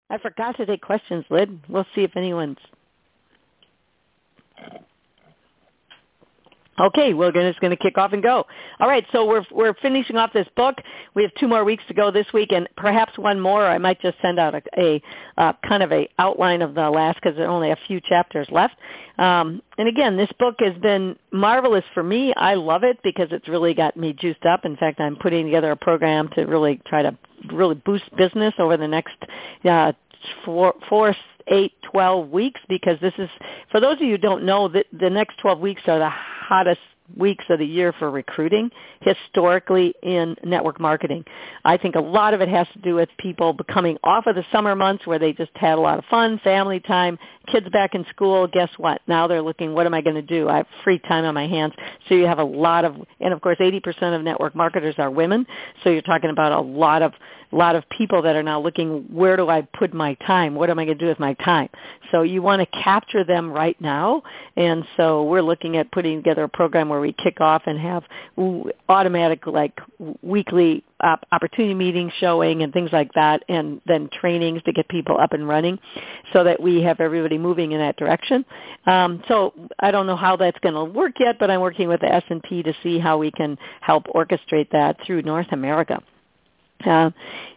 I forgot to take questions, Lyd. We'll see if anyone's. Okay, we're just going to kick off and go. All right, so we're finishing off this book. We have 2 more weeks to go this week, and perhaps one more. I might just send out a kind of a outline of the last, because there are only a few chapters left. And again, this book has been marvelous for me. I love it because it's really got me juiced up. In fact, I'm putting together a program to really try to really boost business over the next 4, 8, 12 weeks, because this is, for those of you who don't know, the next 12 weeks are the hottest weeks of the year for recruiting historically in network marketing. I think a lot of it has to do with people coming off of the summer months where they just had a lot of fun, family time, kids back in school. Guess what? Now they're looking, what am I going to do? I have free time on my hands. So you have a lot of, and of course 80% of network marketers are women. So you're talking about a lot of people that are now looking, where do I put my time? What am I going to do with my time? So you want to capture them right now. And so we're looking at putting together a program where we kick off and have automatic, like weekly opportunity meetings showing and things like that, and then trainings to get people up and running so that we have everybody moving in that direction. So I don't know how that's going to work yet, but I'm working with the S&P to see how we can help orchestrate that through North America. So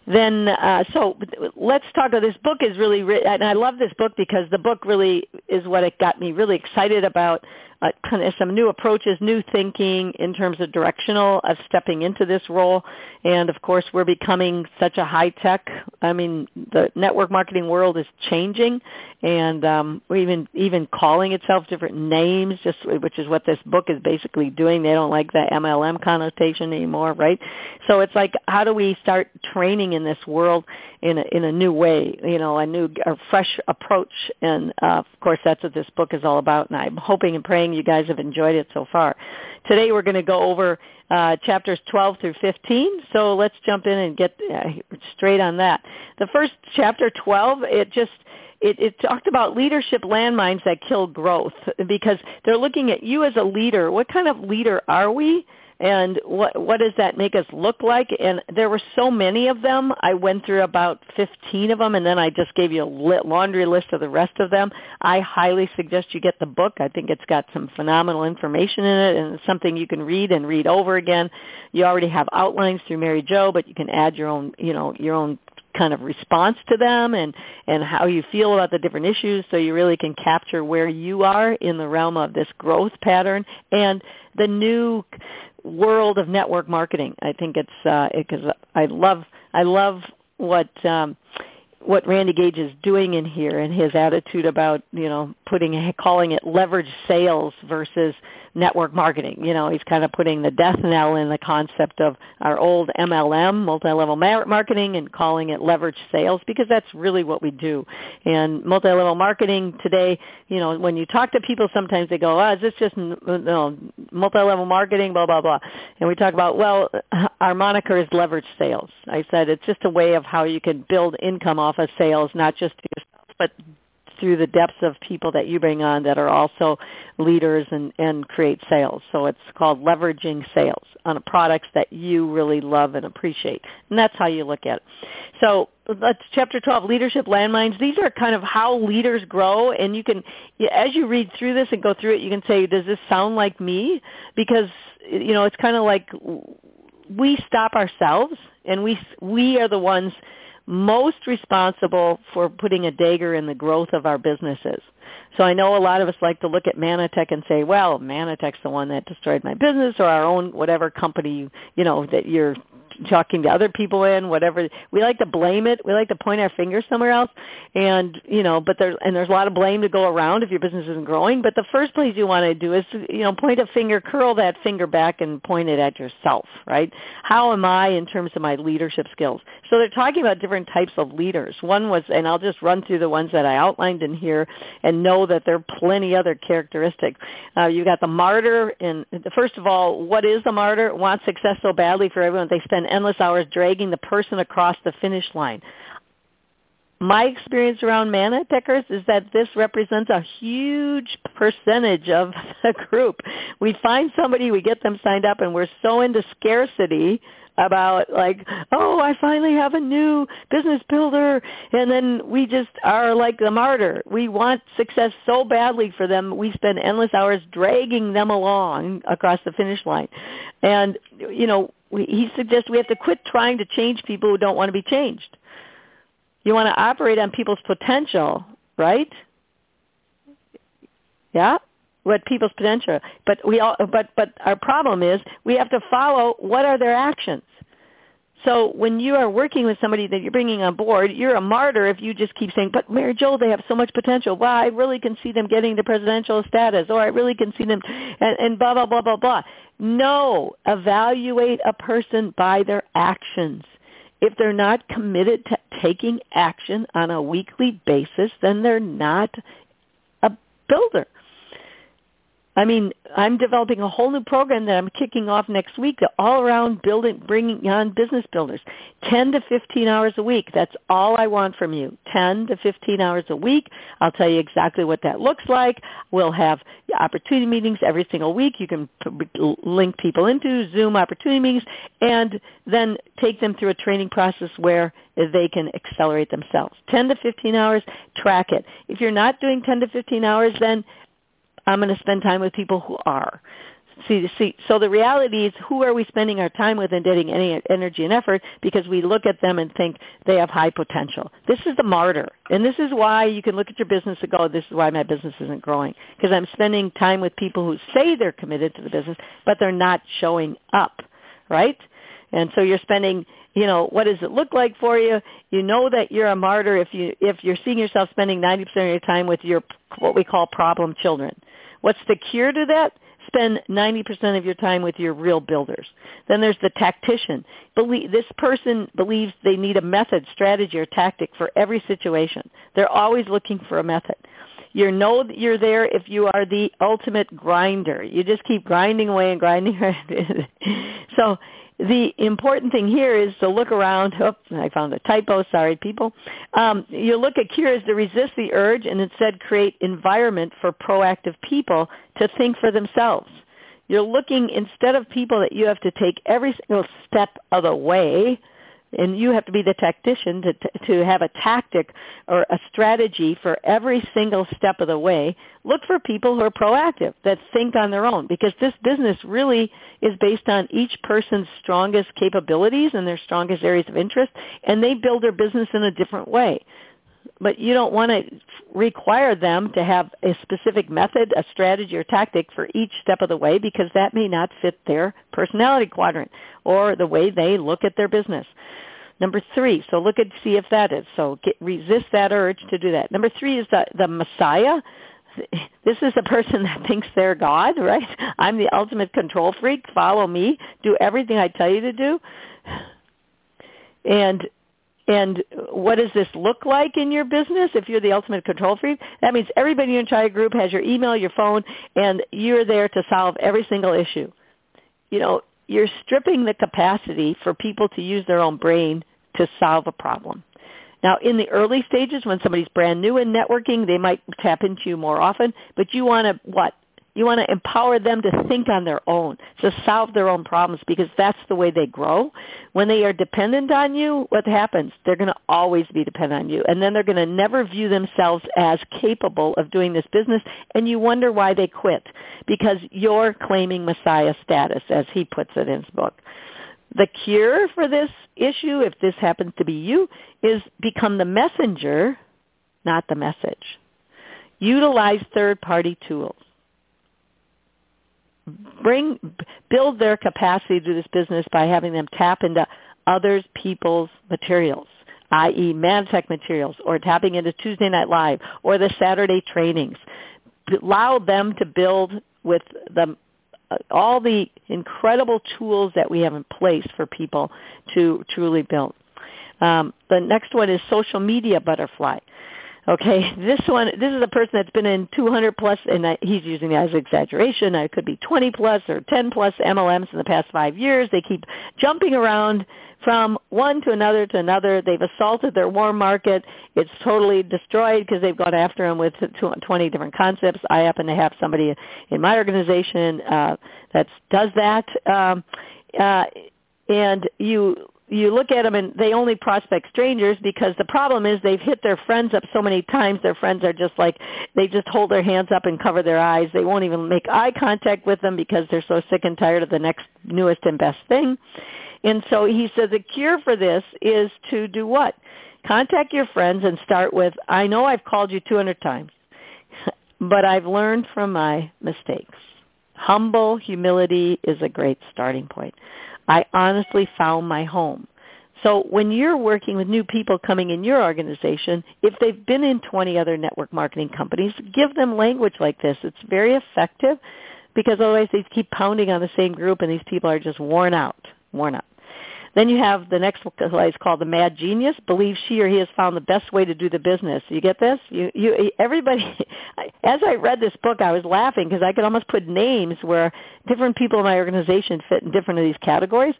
let's talk about this book. Is really, and I love this book because the book really is what it got me really excited about. Kind of some new approaches, new thinking in terms of directional of stepping into this role. And, of course, we're becoming such a high-tech. I mean, the network marketing world is changing, and we're even calling itself different names, which is what this book is basically doing. They don't like the MLM connotation anymore, right? So it's like, how do we start training in this world in a new way, a fresh approach? And, of course, that's what this book is all about, and I'm hoping and praying you guys have enjoyed it so far. Today we're going to go over chapters 12 through 15, so let's jump in and get straight on that. The first chapter, 12, it talked about leadership landmines that kill growth, because they're looking at you as a leader. What kind of leader are we? And what does that make us look like? And there were so many of them. I went through about 15 of them, and then I just gave you a laundry list of the rest of them. I highly suggest you get the book. I think it's got some phenomenal information in it, and it's something you can read and read over again. You already have outlines through Mary Jo, but you can add your own kind of response to them and how you feel about the different issues, so you really can capture where you are in the realm of this growth pattern and the new world of network marketing. I think it's because I love what Randy Gage is doing in here, and his attitude about calling it leverage sales versus network marketing. He's kind of putting the death knell in the concept of our old MLM, multi-level marketing, and calling it leverage sales, because that's really what we do. And multi-level marketing today, when you talk to people, sometimes they go, is this just multi-level marketing, blah, blah, blah. And we talk about, well, our moniker is leverage sales. I said it's just a way of how you can build income off of sales, not just yourself, but through the depths of people that you bring on that are also leaders and create sales. So it's called leveraging sales on products that you really love and appreciate. And that's how you look at it. So that's chapter 12, leadership landmines. These are kind of how leaders grow. And you can, as you read through this and go through it, you can say, does this sound like me? Because, it's kind of like we stop ourselves, and we are the ones most responsible for putting a dagger in the growth of our businesses. So I know a lot of us like to look at Manatech and say, well, Manatech's the one that destroyed my business, or our own whatever company, that you're talking to other people in, whatever. We like to blame it. We like to point our finger somewhere else. And, but there's a lot of blame to go around if your business isn't growing. But the first place you want to do is, point a finger, curl that finger back and point it at yourself, right? How am I in terms of my leadership skills? So they're talking about different types of leaders. One was, and I'll just run through the ones that I outlined in here and know that there are plenty other characteristics. You got the martyr. And first of all, what is a martyr? Wants success so badly for everyone, they spend endless hours dragging the person across the finish line. My experience around Manatechers is that this represents a huge percentage of the group. We find somebody, we get them signed up, and we're so into scarcity about like, oh, I finally have a new business builder, and then we just are like the martyr. We want success so badly for them, we spend endless hours dragging them along across the finish line. And, he suggests we have to quit trying to change people who don't want to be changed. You want to operate on people's potential, right? Yeah? What people's potential. But our problem is we have to follow what are their actions. So when you are working with somebody that you're bringing on board, you're a martyr if you just keep saying, but Mary Jo, they have so much potential. Well, I really can see them getting to presidential status, or I really can see them, and blah, blah, blah, blah, blah. No, evaluate a person by their actions. If they're not committed to taking action on a weekly basis, then they're not a builder. I mean, I'm developing a whole new program that I'm kicking off next week, all around bringing on business builders. 10 to 15 hours a week. That's all I want from you. 10 to 15 hours a week. I'll tell you exactly what that looks like. We'll have opportunity meetings every single week. You can link people into Zoom opportunity meetings and then take them through a training process where they can accelerate themselves. 10 to 15 hours, track it. If you're not doing 10 to 15 hours, then I'm going to spend time with people who are. So the reality is, who are we spending our time with and dedicating any energy and effort, because we look at them and think they have high potential. This is the martyr. And this is why you can look at your business and go, this is why my business isn't growing, because I'm spending time with people who say they're committed to the business, but they're not showing up, right? And so you're spending, what does it look like for you? You know that you're a martyr if you're seeing yourself spending 90% of your time with your what we call problem children. What's the cure to that? Spend 90% of your time with your real builders. Then there's the tactician. This person believes they need a method, strategy, or tactic for every situation. They're always looking for a method. You know that you're there if you are the ultimate grinder. You just keep grinding away and grinding away. So the important thing here is to look around. Oops, I found a typo. Sorry, people. You look at cures to resist the urge and instead create environment for proactive people to think for themselves. You're looking, instead of people that you have to take every single step of the way, and you have to be the tactician to have a tactic or a strategy for every single step of the way. Look for people who are proactive, that think on their own, because this business really is based on each person's strongest capabilities and their strongest areas of interest, and they build their business in a different way. But you don't want to require them to have a specific method, a strategy, or tactic for each step of the way, because that may not fit their personality quadrant or the way they look at their business. Number 3, so see if that is. So resist that urge to do that. Number 3 is the Messiah. This is a person that thinks they're God, right? I'm the ultimate control freak. Follow me. Do everything I tell you to do. And what does this look like in your business if you're the ultimate control freak? That means everybody in your entire group has your email, your phone, and you're there to solve every single issue. You're stripping the capacity for people to use their own brain to solve a problem. Now, in the early stages, when somebody's brand new in networking, they might tap into you more often, but you want to what? You want to empower them to think on their own, to solve their own problems, because that's the way they grow. When they are dependent on you, what happens? They're going to always be dependent on you, and then they're going to never view themselves as capable of doing this business, and you wonder why they quit, because you're claiming Messiah status, as he puts it in his book. The cure for this issue, if this happens to be you, is become the messenger, not the message. Utilize third-party tools. Build their capacity to do this business by having them tap into others people's materials, i.e. Mantech materials, or tapping into Tuesday Night Live or the Saturday trainings. Allow them to build with all the incredible tools that we have in place for people to truly build. The next one is social media butterfly. Okay, this is a person that's been in 200 plus, and he's using that as exaggeration. It could be 20 plus or 10 plus MLMs in the past 5 years. They keep jumping around from one to another. They've assaulted their warm market. It's totally destroyed because they've gone after them with 20 different concepts. I happen to have somebody in my organization that does that. and you look at them and they only prospect strangers because the problem is they've hit their friends up so many times. Their friends are just like, they just hold their hands up and cover their eyes. They won't even make eye contact with them because they're so sick and tired of the next newest and best thing. And so he said the cure for this is to do what? Contact your friends and start with, I know I've called you 200 times, but I've learned from my mistakes. Humble humility is a great starting point. I honestly found my home. So when you're working with new people coming in your organization, if they've been in 20 other network marketing companies, give them language like this. It's very effective because otherwise they keep pounding on the same group and these people are just worn out. Then you have the next slide called the mad genius, believes she or he has found the best way to do the business. You get this? Everybody, as I read this book, I was laughing because I could almost put names where different people in my organization fit in different of these categories.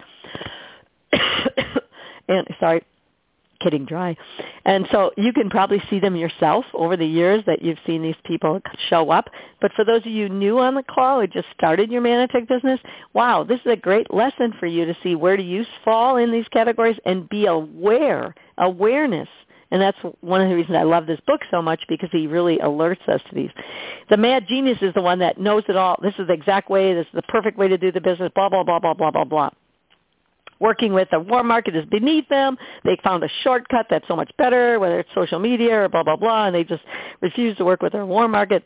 And sorry, getting dry. And so you can probably see them yourself over the years that you've seen these people show up. But for those of you new on the call who just started your Manatech business, wow, this is a great lesson for you to see where do you fall in these categories and be awareness. And that's one of the reasons I love this book so much because he really alerts us to these. The mad genius is the one that knows it all. This is the exact way. This is the perfect way to do the business, blah, blah, blah, blah, blah, blah, blah. Working with a warm market is beneath them. They found a shortcut that's so much better, whether it's social media or blah, blah, blah, and they just refuse to work with their warm market.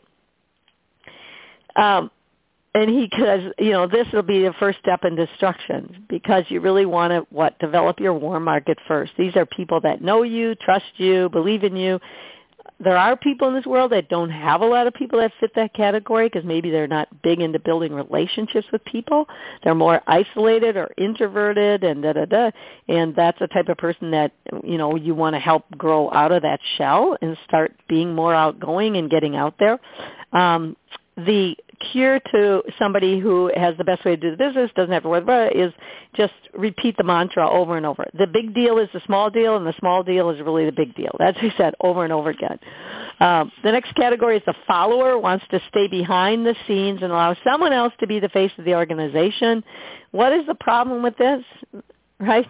And he says, this will be the first step in destruction because you really want to, develop your warm market first. These are people that know you, trust you, believe in you. There are people in this world that don't have a lot of people that fit that category because maybe they're not big into building relationships with people. They're more isolated or introverted and da-da-da. And that's the type of person that, you want to help grow out of that shell and start being more outgoing and getting out there. The cure to somebody who has the best way to do the business, doesn't have to worry about it, is just repeat the mantra over and over. The big deal is the small deal, and the small deal is really the big deal. That's what he said over and over again. The next category is the follower, wants to stay behind the scenes and allow someone else to be the face of the organization. What is the problem with this, right?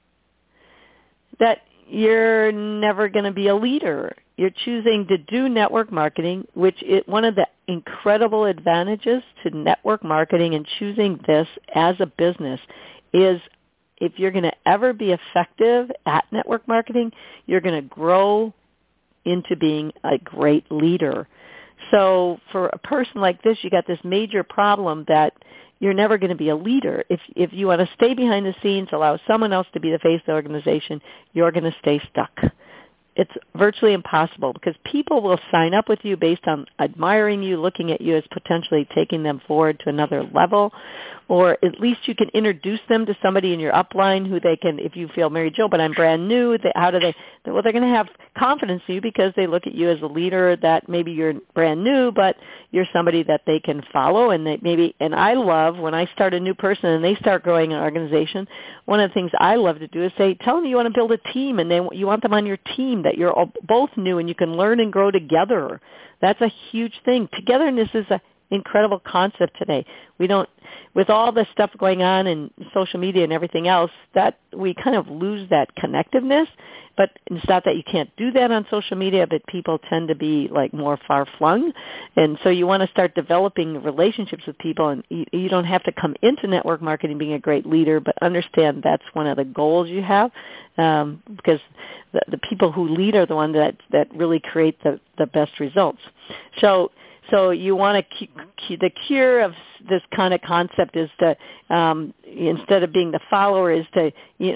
That you're never going to be a leader. You're choosing to do network marketing, which is one of the incredible advantages to network marketing and choosing this as a business is if you're going to ever be effective at network marketing, you're going to grow into being a great leader. So for a person like this, you got this major problem that you're never going to be a leader. If you want to stay behind the scenes, allow someone else to be the face of the organization, you're going to stay stuck. It's virtually impossible because people will sign up with you based on admiring you, looking at you as potentially taking them forward to another level, or at least you can introduce them to somebody in your upline who they can, if you feel, Mary Jo, but I'm brand new, how do they, well, they're going to have confidence in you because they look at you as a leader that maybe you're brand new, but you're somebody that they can follow. And they maybe, and I love when I start a new person and they start growing an organization, one of the things I love to do is say, tell them you want to build a team and you want them on your team, that you're all, both new and you can learn and grow together. That's a huge thing. Togetherness is an incredible concept today. We don't, with all the stuff going on in social media and everything else, that we kind of lose that connectiveness. But it's not that you can't do that on social media, but people tend to be like more far-flung. And so you want to start developing relationships with people, and you don't have to come into network marketing being a great leader, but understand that's one of the goals you have, because the people who lead are the ones that really create the best results. So you want to, the cure of this kind of concept is to, instead of being the follower, is to,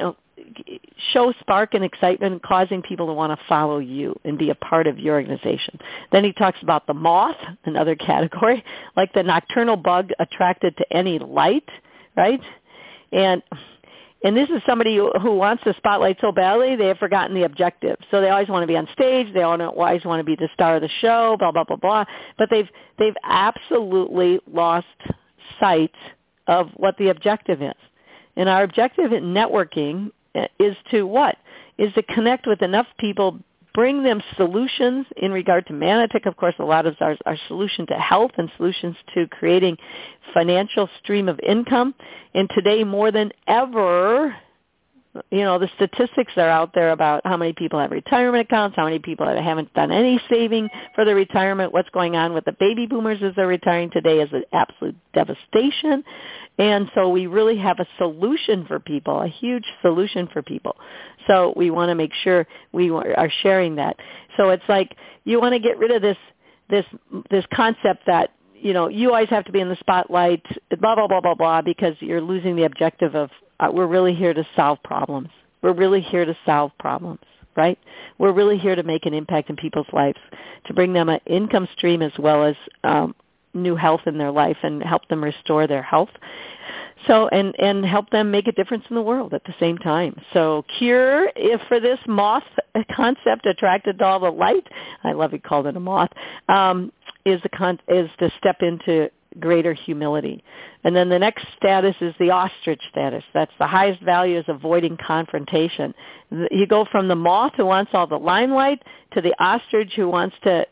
show spark and excitement, causing people to want to follow you and be a part of your organization. Then he talks about the moth, another category, like the nocturnal bug attracted to any light, right? And this is somebody who wants the spotlight so badly they have forgotten the objective. So they always want to be on stage. They always want to be the star of the show, blah, blah, blah, blah. But they've absolutely lost sight of what the objective is. And our objective in networking is to what? Is to connect with enough people bring them solutions in regard to Manatech. Of course, a lot of our solution to health and solutions to creating financial stream of income. And today, more than ever, the statistics are out there about how many people have retirement accounts, how many people haven't done any saving for their retirement, what's going on with the baby boomers as they're retiring today is an absolute devastation. And so we really have a solution for people, a huge solution for people. So we want to make sure we are sharing that. So it's like you want to get rid of this concept that, you always have to be in the spotlight, blah, blah, blah, blah, blah, because you're losing the objective of we're really here to solve problems. We're really here to solve problems, right? We're really here to make an impact in people's lives, to bring them an income stream as well as new health in their life and help them restore their health. So and help them make a difference in the world at the same time. So cure, if for this moth concept attracted to all the light, I love he called it a moth, is to step into greater humility. And then the next status is the ostrich status. That's the highest value is avoiding confrontation. You go from the moth who wants all the limelight to the ostrich who wants to,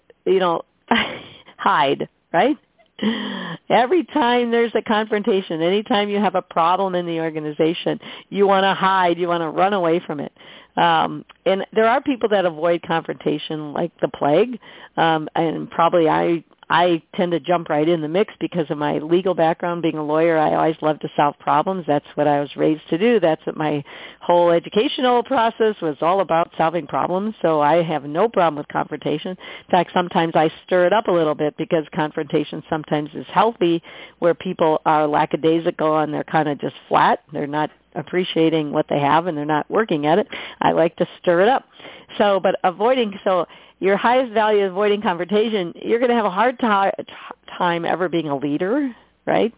hide, right? Every time there's a confrontation, anytime you have a problem in the organization, you want to hide, you want to run away from it. And there are people that avoid confrontation like the plague, and probably I tend to jump right in the mix because of my legal background. Being a lawyer, I always love to solve problems. That's what I was raised to do. That's what my whole educational process was all about, solving problems. So I have no problem with confrontation. In fact, sometimes I stir it up a little bit because confrontation sometimes is healthy, where people are lackadaisical and they're kind of just flat. They're not appreciating what they have and they're not working at it. I like to stir it up. So, but your highest value is avoiding confrontation. You're going to have a hard time ever being a leader, right?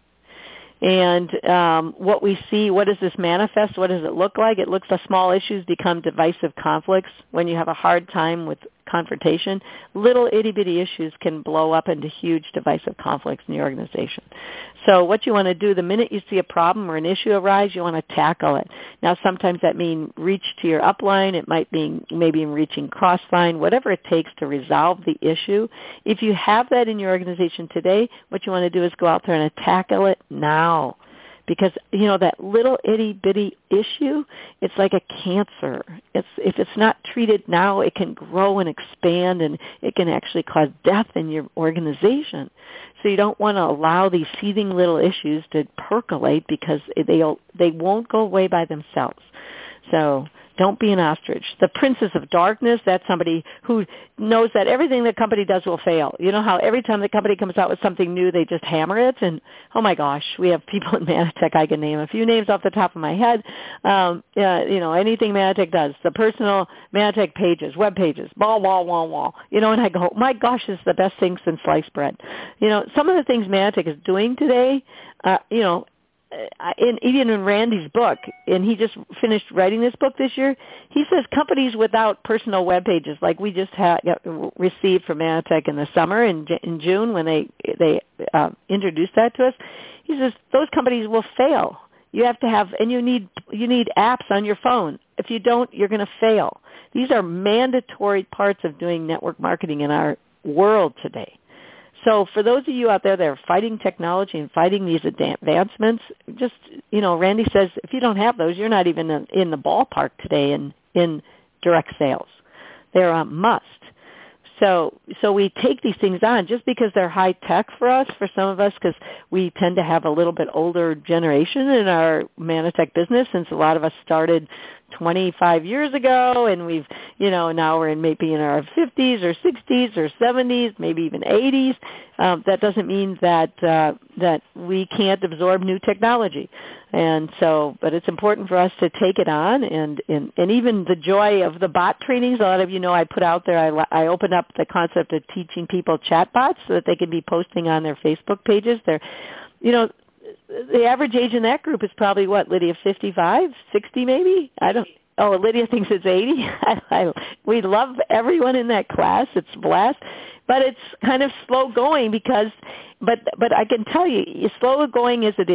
And what we see, what does this manifest? What does it look like? It looks like small issues become divisive conflicts. When you have a hard time with confrontation, little itty-bitty issues can blow up into huge divisive conflicts in the organization. So what you want to do the minute you see a problem or an issue arise, you want to tackle it. Now, sometimes that means reach to your upline. It might mean maybe reaching crossline, whatever it takes to resolve the issue. If you have that in your organization today, what you want to do is go out there and tackle it now. Because, that little itty-bitty issue, it's like a cancer. If it's not treated now, it can grow and expand, and it can actually cause death in your organization. So you don't want to allow these seething little issues to percolate because they won't go away by themselves. So don't be an ostrich. The princess of darkness, that's somebody who knows that everything the company does will fail. You know how every time the company comes out with something new, they just hammer it? And, oh, my gosh, we have people in Manatech. I can name a few names off the top of my head. Anything Manatech does, the personal Manatech pages, web pages, blah, blah, blah, blah. And I go, my gosh, this is the best thing since sliced bread. Some of the things Manatech is doing today, even in Randy's book, and he just finished writing this book this year, he says companies without personal web pages, like we just received from Manatech in the summer in June when they introduced that to us, he says those companies will fail. You have to have, and you need apps on your phone. If you don't, you're going to fail. These are mandatory parts of doing network marketing in our world today. So for those of you out there that are fighting technology and fighting these advancements, just, Randy says if you don't have those, you're not even in the ballpark today in direct sales. They're a must. So we take these things on just because they're high tech for us, for some of us, because we tend to have a little bit older generation in our Manatech business, since a lot of us started 25 years ago, and we've, now we're maybe in our 50s or 60s or 70s, maybe even 80s. That doesn't mean that we can't absorb new technology. And so, but it's important for us to take it on, and even the joy of the bot trainings. A lot of you know I put out there, I opened up the concept of teaching people chatbots so that they can be posting on their Facebook pages. The average age in that group is probably what, Lydia, 55, 60 maybe? Lydia thinks it's 80. We love everyone in that class. It's a blast. But it's kind of slow going but I can tell you, slow going as it is,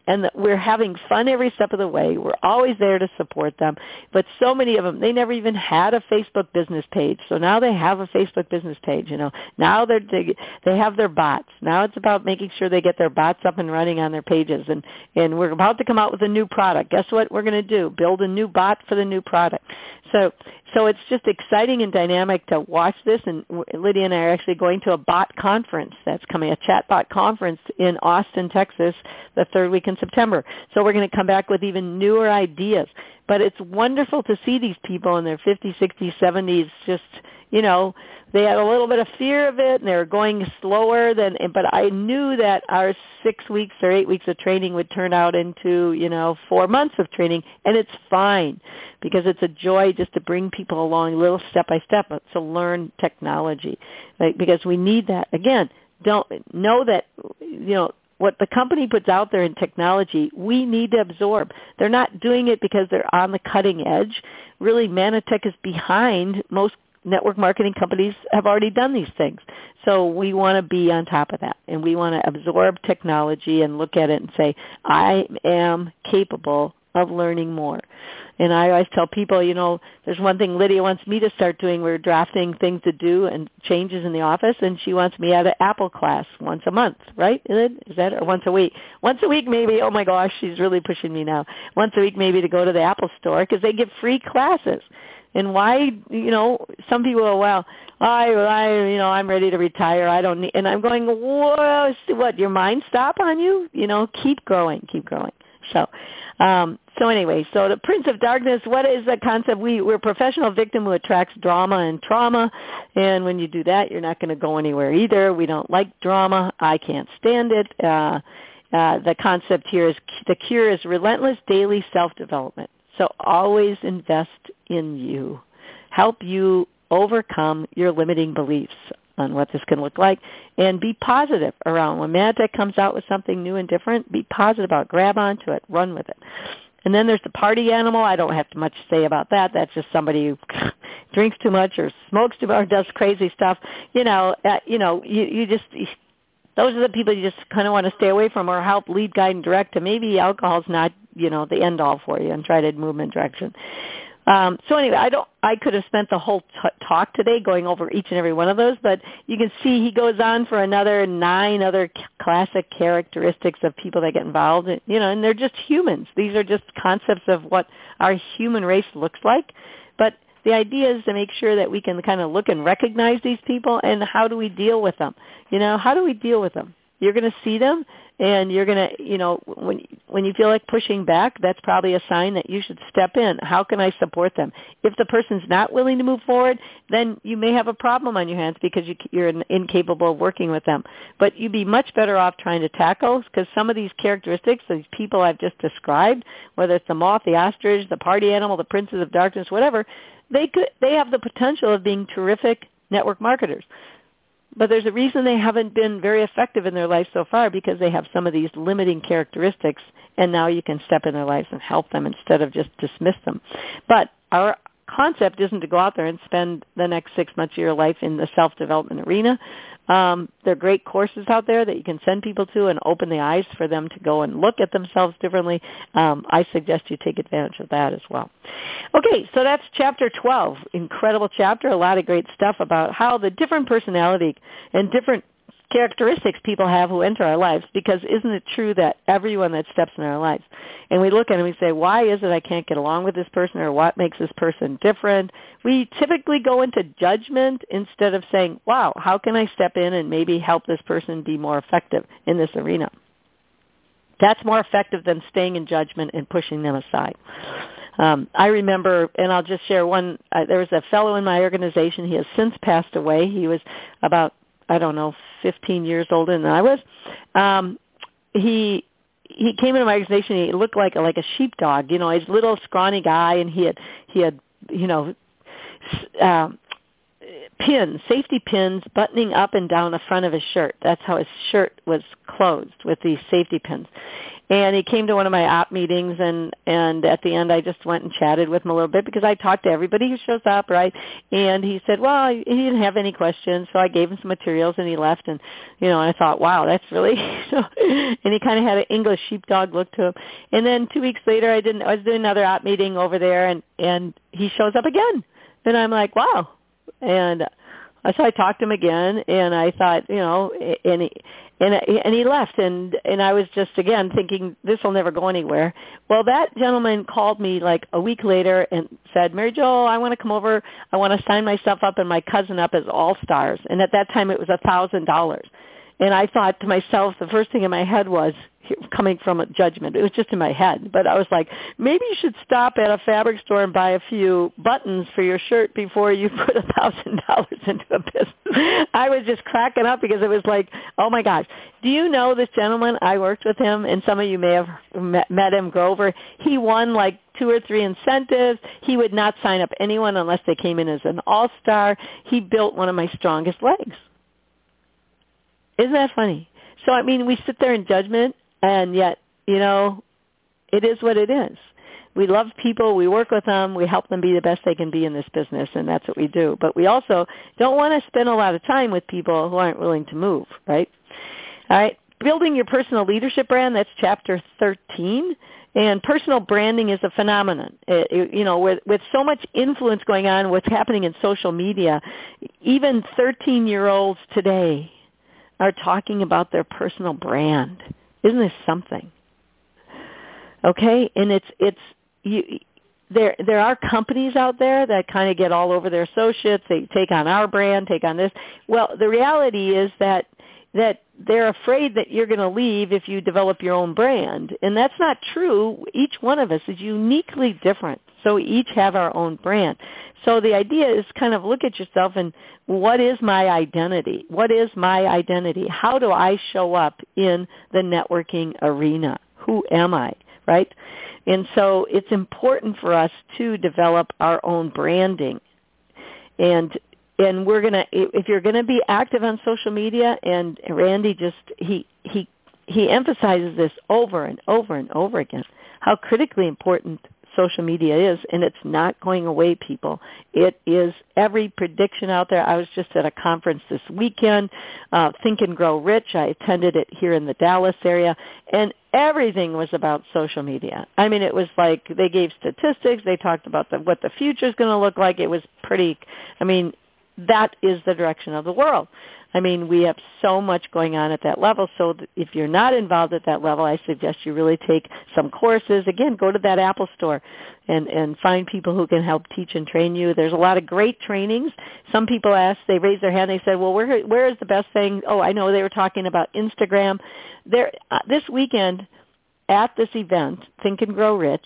and that we're having fun every step of the way. We're always there to support them. But so many of them, they never even had a Facebook business page. So now they have a Facebook business page. Now they have their bots. Now it's about making sure they get their bots up and running on their pages. And we're about to come out with a new product. Guess what we're going to do? Build a new bot for the new product. So it's just exciting and dynamic to watch this. And Lydia and I are actually going to a bot conference that's coming, a chatbot conference in Austin, Texas, the third week in September. So we're going to come back with even newer ideas. But it's wonderful to see these people in their 50s, 60s, 70s just, they had a little bit of fear of it, and they were going slower but I knew that our 6 weeks or 8 weeks of training would turn out into, 4 months of training, and it's fine because it's a joy just to bring people along a little step by step to learn technology, right? Because we need that. Again, don't know that, what the company puts out there in technology, we need to absorb. They're not doing it because they're on the cutting edge. Really, Manatech is behind most network marketing companies have already done these things. So we want to be on top of that, and we want to absorb technology and look at it and say, I am capable of learning more. And I always tell people, there's one thing Lydia wants me to start doing. We're drafting things to do and changes in the office, and she wants me at an Apple class once a month, right? Is that, or once a week? Once a week maybe. Oh, my gosh, she's really pushing me now. Once a week maybe to go to the Apple store because they give free classes. And why, some people go, well, I'm ready to retire. I don't need, and I'm going, whoa, what, your mind stop on you? Keep growing. So anyway, so the Prince of Darkness, what is the concept? We're a professional victim who attracts drama and trauma, and when you do that, you're not going to go anywhere either. We don't like drama. I can't stand it. The concept here is the cure is relentless daily self-development. So always invest in you. Help you overcome your limiting beliefs on what this can look like, and be positive around. When Manatech comes out with something new and different, be positive about it. Grab onto it. Run with it. And then there's the party animal. I don't have much to say about that. That's just somebody who drinks too much or smokes too much or does crazy stuff. You just those are the people you just kind of want to stay away from or help lead, guide, and direct to maybe alcohol's not, the end all for you, and try to move in direction. So anyway, I could have spent the whole talk today going over each and every one of those, but you can see he goes on for another 9 other classic characteristics of people that get involved, and they're just humans. These are just concepts of what our human race looks like, but the idea is to make sure that we can kind of look and recognize these people, and how do we deal with them? How do we deal with them? You're going to see them, and you're going to, when you feel like pushing back, that's probably a sign that you should step in. How can I support them? If the person's not willing to move forward, then you may have a problem on your hands because you're incapable of working with them. But you'd be much better off trying to tackle, because some of these characteristics, these people I've just described, whether it's the moth, the ostrich, the party animal, the princes of darkness, whatever, they have the potential of being terrific network marketers. But there's a reason they haven't been very effective in their life so far, because they have some of these limiting characteristics, and now you can step in their lives and help them instead of just dismiss them. But our concept isn't to go out there and spend the next 6 months of your life in the self-development arena. There are great courses out there that you can send people to and open the eyes for them to go and look at themselves differently. I suggest you take advantage of that as well. Okay, so that's Chapter 12. Incredible chapter, a lot of great stuff about how the different personality and different characteristics people have who enter our lives, because isn't it true that everyone that steps in our lives, and we look at it and we say, why is it I can't get along with this person, or what makes this person different? We typically go into judgment instead of saying, wow, how can I step in and maybe help this person be more effective in this arena? That's more effective than staying in judgment and pushing them aside. I remember, and I'll just share one, there was a fellow in my organization. He has since passed away. He was about 15 years older than I was. He came into my organization. He looked like a sheepdog. He's a little scrawny guy, and he had pins, safety pins, buttoning up and down the front of his shirt. That's how his shirt was closed, with these safety pins. And he came to one of my op meetings, and at the end I just went and chatted with him a little bit, because I talk to everybody who shows up, right? And he said, well, he didn't have any questions, so I gave him some materials, and he left. And, and I thought, wow, that's really, and he kind of had an English sheepdog look to him. And then 2 weeks later, I was doing another op meeting over there, and he shows up again. And I'm like, wow. And so I talked to him again, and I thought, and he left, and I was just, again, thinking, this will never go anywhere. Well, that gentleman called me like a week later and said, Mary Jo, I want to come over. I want to sign myself up and my cousin up as All-Stars. And at that time, it was $1,000. And I thought to myself, the first thing in my head was, coming from a judgment, it was just in my head, but I was like, maybe you should stop at a fabric store and buy a few buttons for your shirt before you put $1,000 into a business. I was just cracking up, because it was like, oh my gosh. Do you know this gentleman? I worked with him, and some of you may have met him, Grover. He won like 2 or 3 incentives. He would not sign up anyone unless they came in as an all-star. He built one of my strongest legs. Isn't that funny? So, I mean, we sit there in judgment, and yet, it is what it is. We love people. We work with them. We help them be the best they can be in this business, and that's what we do. But we also don't want to spend a lot of time with people who aren't willing to move, right? All right. Building your personal leadership brand, that's chapter 13. And personal branding is a phenomenon. With so much influence going on, what's happening in social media, even 13-year-olds today are talking about their personal brand. Isn't this something? Okay, and there are companies out there that kind of get all over their associates. They take on our brand, take on this. Well, the reality is that they're afraid that you're going to leave if you develop your own brand, and that's not true. Each one of us is uniquely different, so we each have our own brand. So the idea is kind of look at yourself and, what is my identity? What is my identity? How do I show up in the networking arena? Who am I, right? And so it's important for us to develop our own branding. And we're going to, if you're going to be active on social media, and Randy he emphasizes this over and over and over again, how critically important social media is, and it's not going away, people. It is every prediction out there. I was just at a conference this weekend, Think and Grow Rich. I attended it here in the Dallas area, and everything was about social media. I mean, it was like they gave statistics. They talked about what the future is going to look like. It was pretty, that is the direction of the world. We have so much going on at that level. So if you're not involved at that level, I suggest you really take some courses. Again, go to that Apple store and find people who can help teach and train you. There's a lot of great trainings. Some people they raised their hand. They said, well, where is the best thing? Oh, I know, they were talking about Instagram. This weekend at this event, Think and Grow Rich,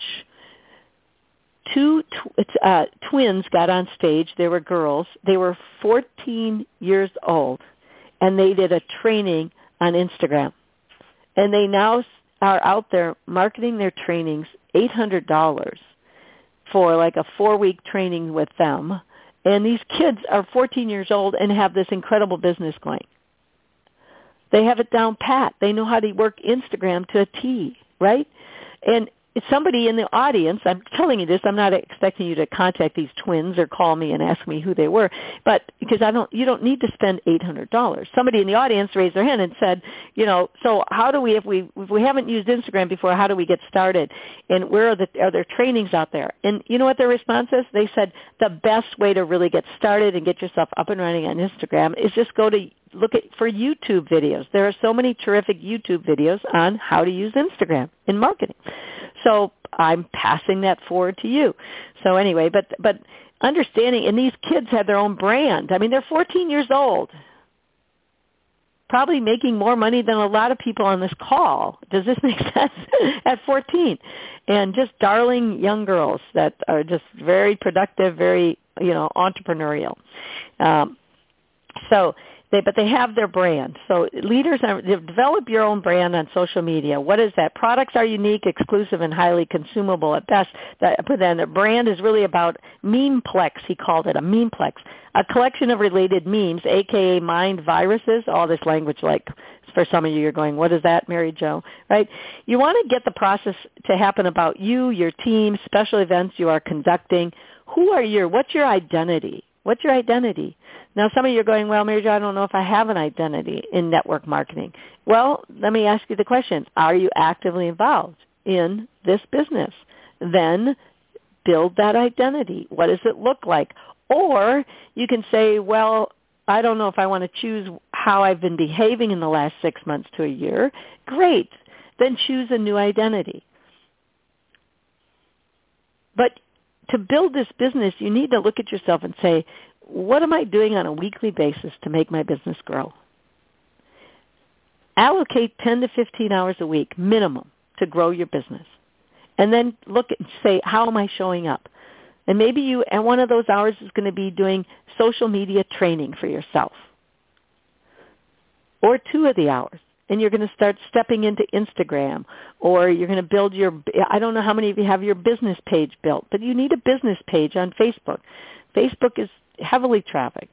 2 twins got on stage. They were girls. They were 14 years old, and they did a training on Instagram. And they now are out there marketing their trainings, $800 for like a 4-week training with them. And these kids are 14 years old and have this incredible business going. They have it down pat. They know how to work Instagram to a T, right? And somebody in the audience, I'm telling you this, I'm not expecting you to contact these twins or call me and ask me who they were, but because you don't need to spend $800. Somebody in the audience raised their hand and said, so how do we, if we haven't used Instagram before, how do we get started? And where are there trainings out there? And you know what their response is? They said the best way to really get started and get yourself up and running on Instagram is just look for YouTube videos. There are so many terrific YouTube videos on how to use Instagram in marketing. So I'm passing that forward to you. So anyway, but understanding, and these kids have their own brand. They're 14 years old, probably making more money than a lot of people on this call. Does this make sense? At 14. And just darling young girls that are just very productive, very, entrepreneurial. So But they have their brand. So leaders develop your own brand on social media. What is that? Products are unique, exclusive, and highly consumable at best. But then the brand is really about memeplex. He called it a memeplex, a collection of related memes, aka mind viruses. All this language, like for some of you, you're going, "What is that, Mary Jo?" Right? You want to get the process to happen about you, your team, special events you are conducting. What's your identity? What's your identity? Now, some of you are going, well, Mary Jo, I don't know if I have an identity in network marketing. Well, let me ask you the question. Are you actively involved in this business? Then build that identity. What does it look like? Or you can say, well, I don't know if I want to choose how I've been behaving in the last 6 months to a year. Great. Then choose a new identity. But to build this business, you need to look at yourself and say, what am I doing on a weekly basis to make my business grow? Allocate 10 to 15 hours a week minimum to grow your business. And then look and say, how am I showing up? And maybe one of those hours is going to be doing social media training for yourself. Or 2 of the hours. And you're going to start stepping into Instagram, or you're going to build I don't know how many of you have your business page built, but you need a business page on Facebook. Facebook is heavily trafficked.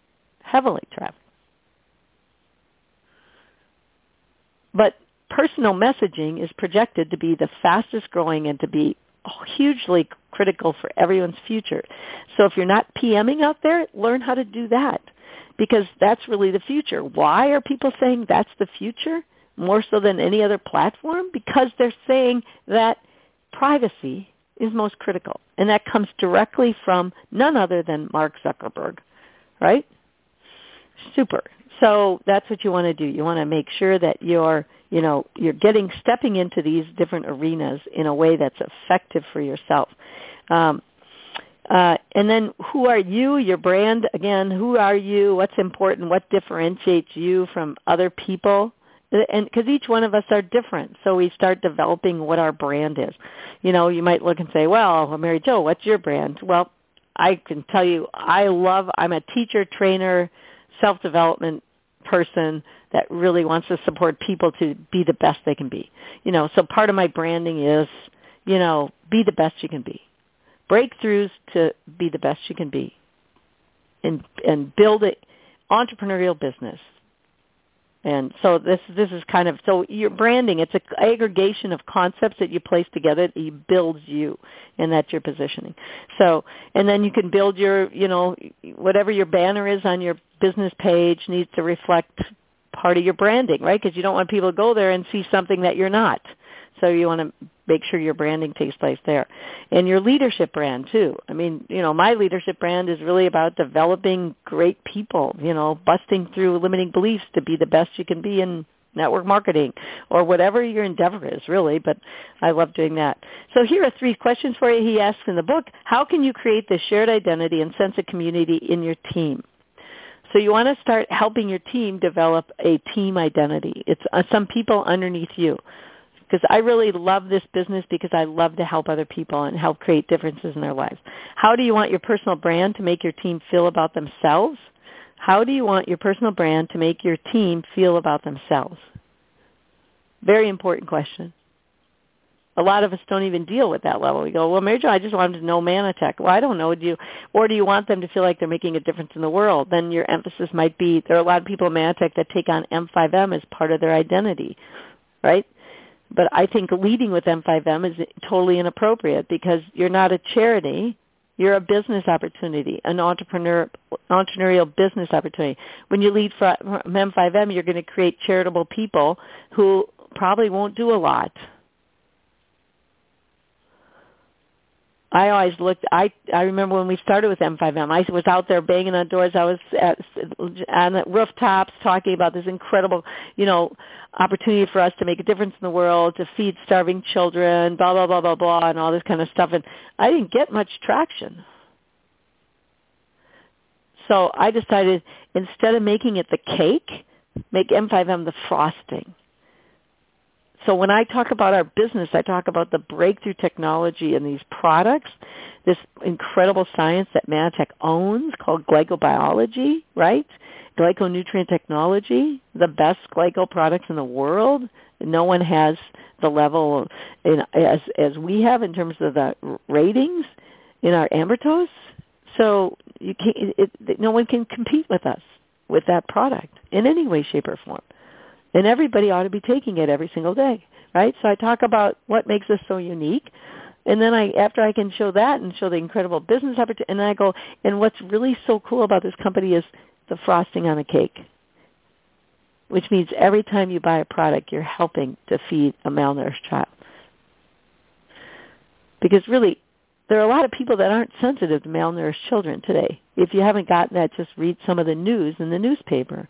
But personal messaging is projected to be the fastest growing and to be hugely critical for everyone's future. So if you're not PMing out there, learn how to do that, because that's really the future. Why are people saying that's the future more so than any other platform? Because they're saying that privacy is most critical. And that comes directly from none other than Mark Zuckerberg, right? Super. So that's what you want to do. You want to make sure that you're stepping into these different arenas in a way that's effective for yourself. And then who are you, your brand? Again, who are you? What's important? What differentiates you from other people? And because each one of us are different, so we start developing what our brand is. You might look and say, well, Mary Jo, what's your brand? Well, I can tell you I'm a teacher, trainer, self-development person that really wants to support people to be the best they can be. So part of my branding is, be the best you can be. Breakthroughs to be the best you can be and build an entrepreneurial business. And so this is kind of, so your branding, it's an aggregation of concepts that you place together that builds you, and that's your positioning. So, and then you can build your, whatever your banner is on your business page needs to reflect part of your branding, right? Because you don't want people to go there and see something that you're not. So you want to make sure your branding takes place there. And your leadership brand, too. I mean, my leadership brand is really about developing great people, busting through limiting beliefs to be the best you can be in network marketing or whatever your endeavor is, really. But I love doing that. So here are 3 questions for you. He asks in the book, how can you create this shared identity and sense of community in your team? So you want to start helping your team develop a team identity. It's some people underneath you. Because I really love this business because I love to help other people and help create differences in their lives. How do you want your personal brand to make your team feel about themselves? How do you want your personal brand to make your team feel about themselves? Very important question. A lot of us don't even deal with that level. We go, well, Mary Jo, I just wanted to know Manatech. Well, I don't know. Do you want them to feel like they're making a difference in the world? Then your emphasis might be, there are a lot of people in Manatech that take on M5M as part of their identity, right? But I think leading with M5M is totally inappropriate because you're not a charity. You're a business opportunity, an entrepreneurial business opportunity. When you lead from M5M, you're going to create charitable people who probably won't do a lot. I always looked, I remember when we started with M5M, I was out there banging on doors. I was on the rooftops talking about this incredible, opportunity for us to make a difference in the world, to feed starving children, blah, blah, blah, blah, blah, and all this kind of stuff. And I didn't get much traction. So I decided instead of making it the cake, make M5M the frosting. So when I talk about our business, I talk about the breakthrough technology in these products, this incredible science that Manatech owns called glycobiology, right? glyconutrient technology, the best glyco products in the world. No one has the level as we have in terms of the ratings in our Ambertos. So no one can compete with us with that product in any way, shape, or form. And everybody ought to be taking it every single day, right? So I talk about what makes us so unique. And then after I can show that and show the incredible business opportunity, and then I go, and what's really so cool about this company is the frosting on the cake, which means every time you buy a product, you're helping to feed a malnourished child. Because really, there are a lot of people that aren't sensitive to malnourished children today. If you haven't gotten that, just read some of the news in the newspaper.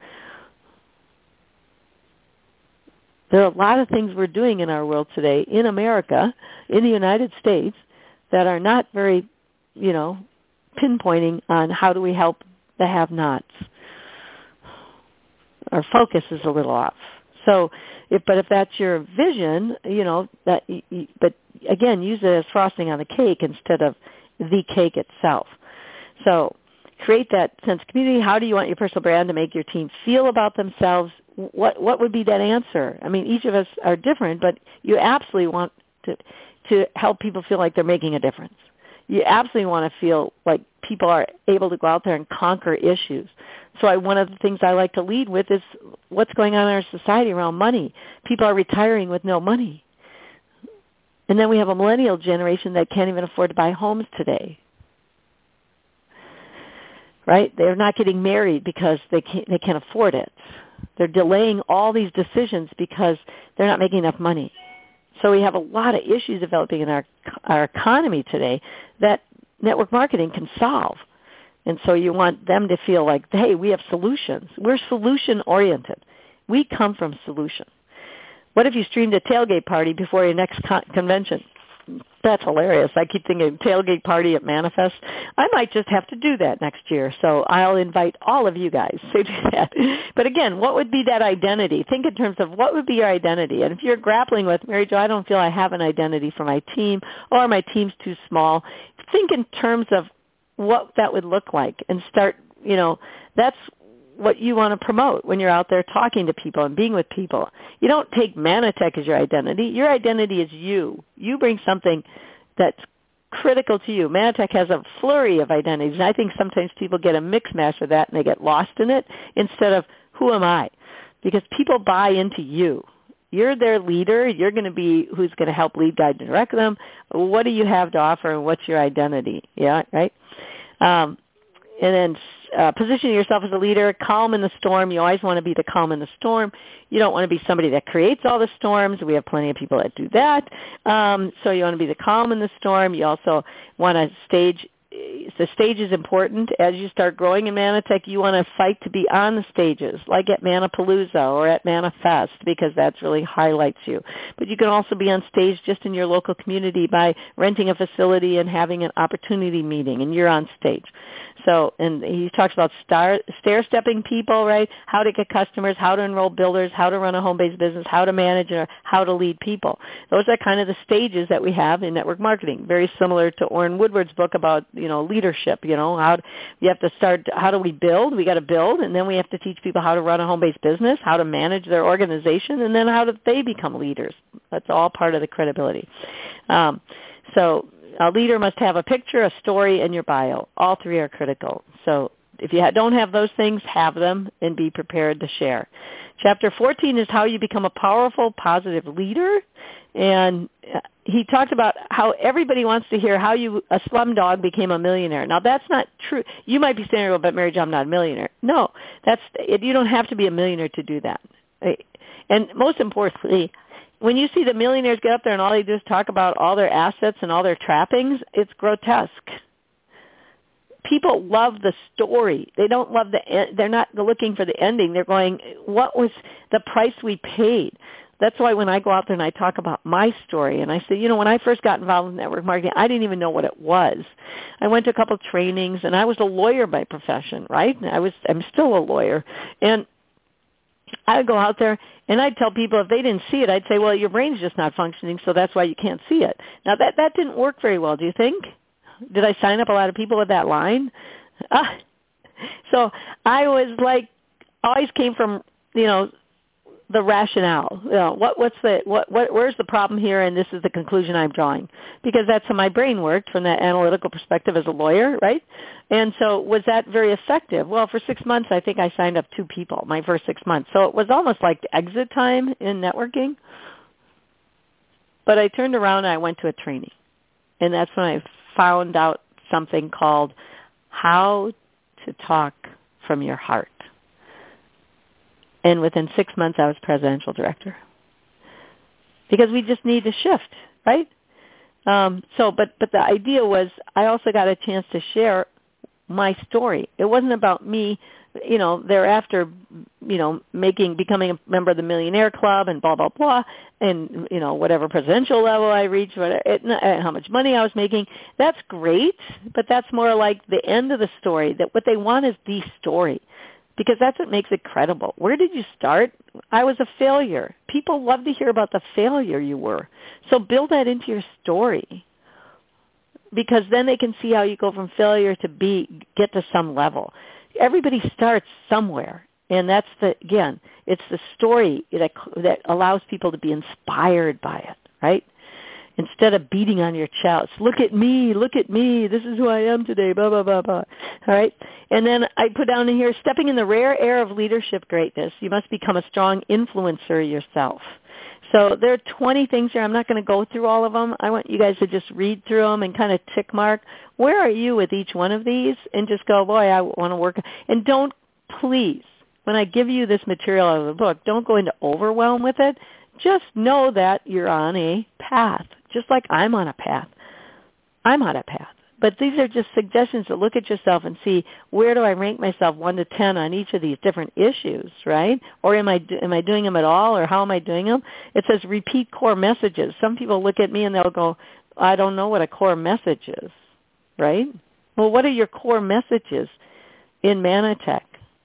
There are a lot of things we're doing in our world today, in America, in the United States, that are not very, pinpointing on how do we help the have-nots. Our focus is a little off. So, if that's your vision, but again, use it as frosting on the cake instead of the cake itself. So, create that sense of community. How do you want your personal brand to make your team feel about themselves? What would be that answer? I mean, each of us are different, but you absolutely want to help people feel like they're making a difference. You absolutely want to feel like people are able to go out there and conquer issues. So one of the things I like to lead with is what's going on in our society around money. People are retiring with no money. And then we have a millennial generation that can't even afford to buy homes today. Right? They're not getting married because they can't afford it. They're delaying all these decisions because they're not making enough money. So we have a lot of issues developing in our economy today that network marketing can solve. And so you want them to feel like, hey, we have solutions. We're solution-oriented. We come from solution. What if you streamed a tailgate party before your next convention? That's hilarious. I keep thinking tailgate party at Manifest. I might just have to do that next year. So I'll invite all of you guys to do that. But again, what would be that identity? Think in terms of what would be your identity. And if you're grappling with, Mary Jo, I don't feel I have an identity for my team, or my team's too small, think in terms of what that would look like and start, that's what you want to promote when you're out there talking to people and being with people. You don't take Manatech as your identity. Your identity is you. You bring something that's critical to you. Manatech has a flurry of identities, and I think sometimes people get a mix mash of that and they get lost in it instead of who am I? Because people buy into you. You're their leader. You're going to be who's going to help lead, guide, and direct them. What do you have to offer, and what's your identity? Yeah, right? And then position yourself as a leader, calm in the storm. You always want to be the calm in the storm. You don't want to be somebody that creates all the storms. We have plenty of people that do that. So you want to be the calm in the storm. You also want to stage. The stage is important. As you start growing in Manatech, you want to fight to be on the stages, like at Manapalooza or at Manifest, because that really highlights you. But you can also be on stage just in your local community by renting a facility and having an opportunity meeting, and you're on stage. So, and he talks about stair-stepping people, right? How to get customers, how to enroll builders, how to run a home-based business, how to manage, or how to lead people. Those are kind of the stages that we have in network marketing. Very similar to Orrin Woodward's book about, leadership. How you have to start. How do we build? We got to build, and then we have to teach people how to run a home-based business, how to manage their organization, and then how do they become leaders. That's all part of the credibility. So a leader must have a picture, a story, and your bio. All three are critical. So if you don't have those things, have them and be prepared to share. Chapter 14 is how you become a powerful, positive leader. And he talked about how everybody wants to hear how a slumdog became a millionaire. Now, that's not true. You might be saying, well, but Mary Jo, I'm not a millionaire. No, you don't have to be a millionaire to do that. And most importantly, when you see the millionaires get up there and all they do is talk about all their assets and all their trappings, it's grotesque. People love the story. They don't love they're not looking for the ending. They're going, what was the price we paid? That's why when I go out there and I talk about my story and I say, when I first got involved with network marketing, I didn't even know what it was. I went to a couple of trainings, and I was a lawyer by profession, right? I'm still a lawyer. And I would go out there and I'd tell people if they didn't see it, I'd say, well, your brain's just not functioning, so that's why you can't see it. Now, that didn't work very well, do you think? Did I sign up a lot of people with that line? So I was like, always came from, the rationale. Where's the problem here, and this is the conclusion I'm drawing, because that's how my brain worked from that analytical perspective as a lawyer, right? And so was that very effective? Well, for 6 months, I think I signed up 2 people my first 6 months. So it was almost like exit time in networking. But I turned around and I went to a training, and that's when I found out something called How to Talk from Your Heart. And within 6 months, I was presidential director, because we just need to shift, right? But the idea was I also got a chance to share my story. It wasn't about me, thereafter, becoming a member of the Millionaire Club and blah, blah, blah, and, whatever presidential level I reached, how much money I was making. That's great, but that's more like the end of the story, that what they want is the story, because that's what makes it credible. Where did you start? I was a failure. People love to hear about the failure you were. So build that into your story, because then they can see how you go from failure to get to some level. Everybody starts somewhere, and that's it's the story that allows people to be inspired by it, right? Instead of beating on your chest, look at me, this is who I am today, blah, blah, blah, blah. All right? And then I put down in here, stepping in the rare air of leadership greatness, you must become a strong influencer yourself. So there are 20 things here. I'm not going to go through all of them. I want you guys to just read through them and kind of tick mark. Where are you with each one of these? And just go, boy, I want to work. And don't, please, when I give you this material out of the book, don't go into overwhelm with it. Just know that you're on a path, just like I'm on a path. I'm on a path. But these are just suggestions to look at yourself and see, where do I rank myself 1 to 10 on each of these different issues, right? Or am I doing them at all, or how am I doing them? It says repeat core messages. Some people look at me and they'll go, I don't know what a core message is, right? Well, what are your core messages in Manatech?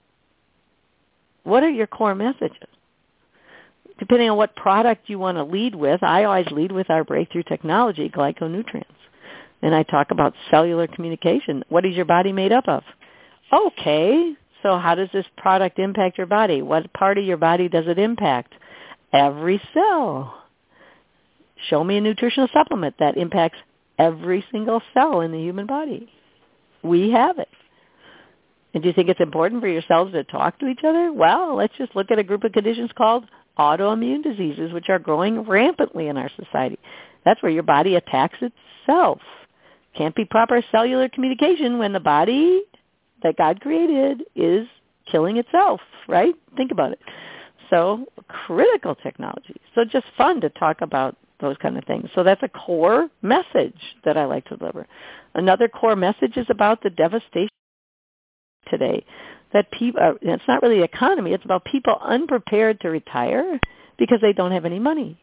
What are your core messages? Depending on what product you want to lead with, I always lead with our breakthrough technology, glyconutrients. And I talk about cellular communication. What is your body made up of? Okay, so how does this product impact your body? What part of your body does it impact? Every cell. Show me a nutritional supplement that impacts every single cell in the human body. We have it. And do you think it's important for your cells to talk to each other? Well, let's just look at a group of conditions called autoimmune diseases, which are growing rampantly in our society. That's where your body attacks itself. Can't be proper cellular communication when the body that God created is killing itself, right? Think about it. So critical technology. So just fun to talk about those kind of things. So that's a core message that I like to deliver. Another core message is about the devastation today. That people, it's not really the economy, it's about people unprepared to retire because they don't have any money.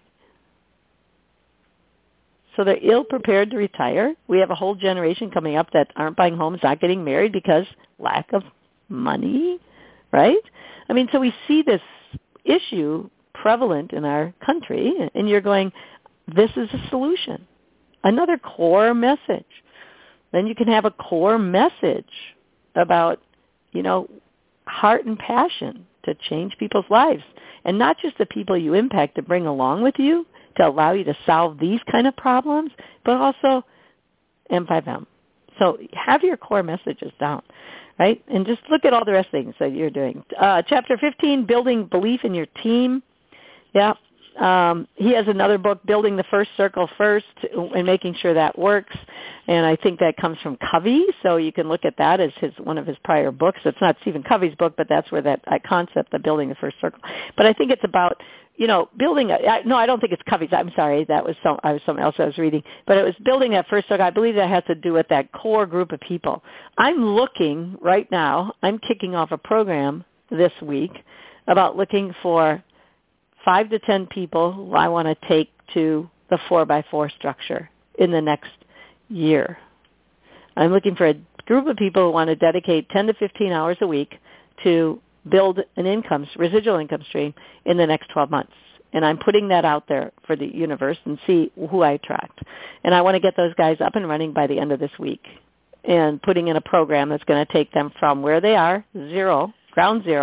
So they're ill-prepared to retire. We have a whole generation coming up that aren't buying homes, not getting married because lack of money, right? I mean, so we see this issue prevalent in our country, and you're going, this is a solution. Another core message. Then you can have a core message about, heart and passion to change people's lives. And not just the people you impact to bring along with you to allow you to solve these kind of problems, but also M5M. So have your core messages down, right? And just look at all the rest of the things that you're doing. Chapter 15, building belief in your team. Yeah. He has another book, Building the First Circle First, and making sure that works. And I think that comes from Covey, so you can look at that as one of his prior books. It's not Stephen Covey's book, but that's where that concept of building the first circle. But I think it's about, building I don't think it's Covey's. I'm sorry, that was something else I was reading. But it was building that first circle. I believe that has to do with that core group of people. I'm looking right now, I'm kicking off a program this week about looking for 5 to 10 people who I want to take to the 4x4 structure in the next year. I'm looking for a group of people who want to dedicate 10 to 15 hours a week to build an residual income stream in the next 12 months. And I'm putting that out there for the universe and see who I attract. And I want to get those guys up and running by the end of this week and putting in a program that's going to take them from where they are, ground zero,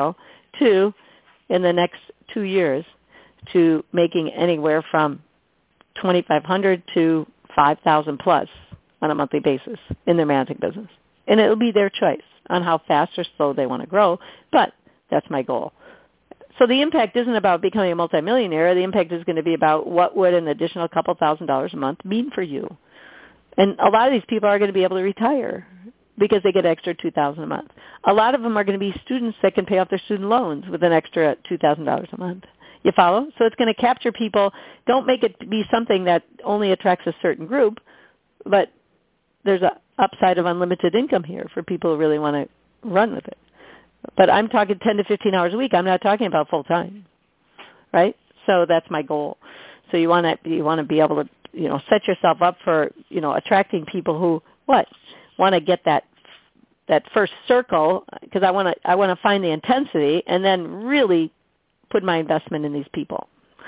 to, in the next 2 years, to making anywhere from $2,500 to $5,000 plus on a monthly basis in their managing business. And it will be their choice on how fast or slow they want to grow, but that's my goal. So the impact isn't about becoming a multimillionaire. The impact is going to be about what would an additional couple $1,000s a month mean for you. And a lot of these people are going to be able to retire because they get extra $2,000 a month. A lot of them are going to be students that can pay off their student loans with an extra $2,000 a month. You follow? So it's going to capture people. Don't make it be something that only attracts a certain group, but there's an upside of unlimited income here for people who really want to run with it. But I'm talking 10 to 15 hours a week. I'm not talking about full time, right? So that's my goal. So you want to be able to, set yourself up for, attracting people who want to get that first circle, because I want to find the intensity and then really put my investment in these people.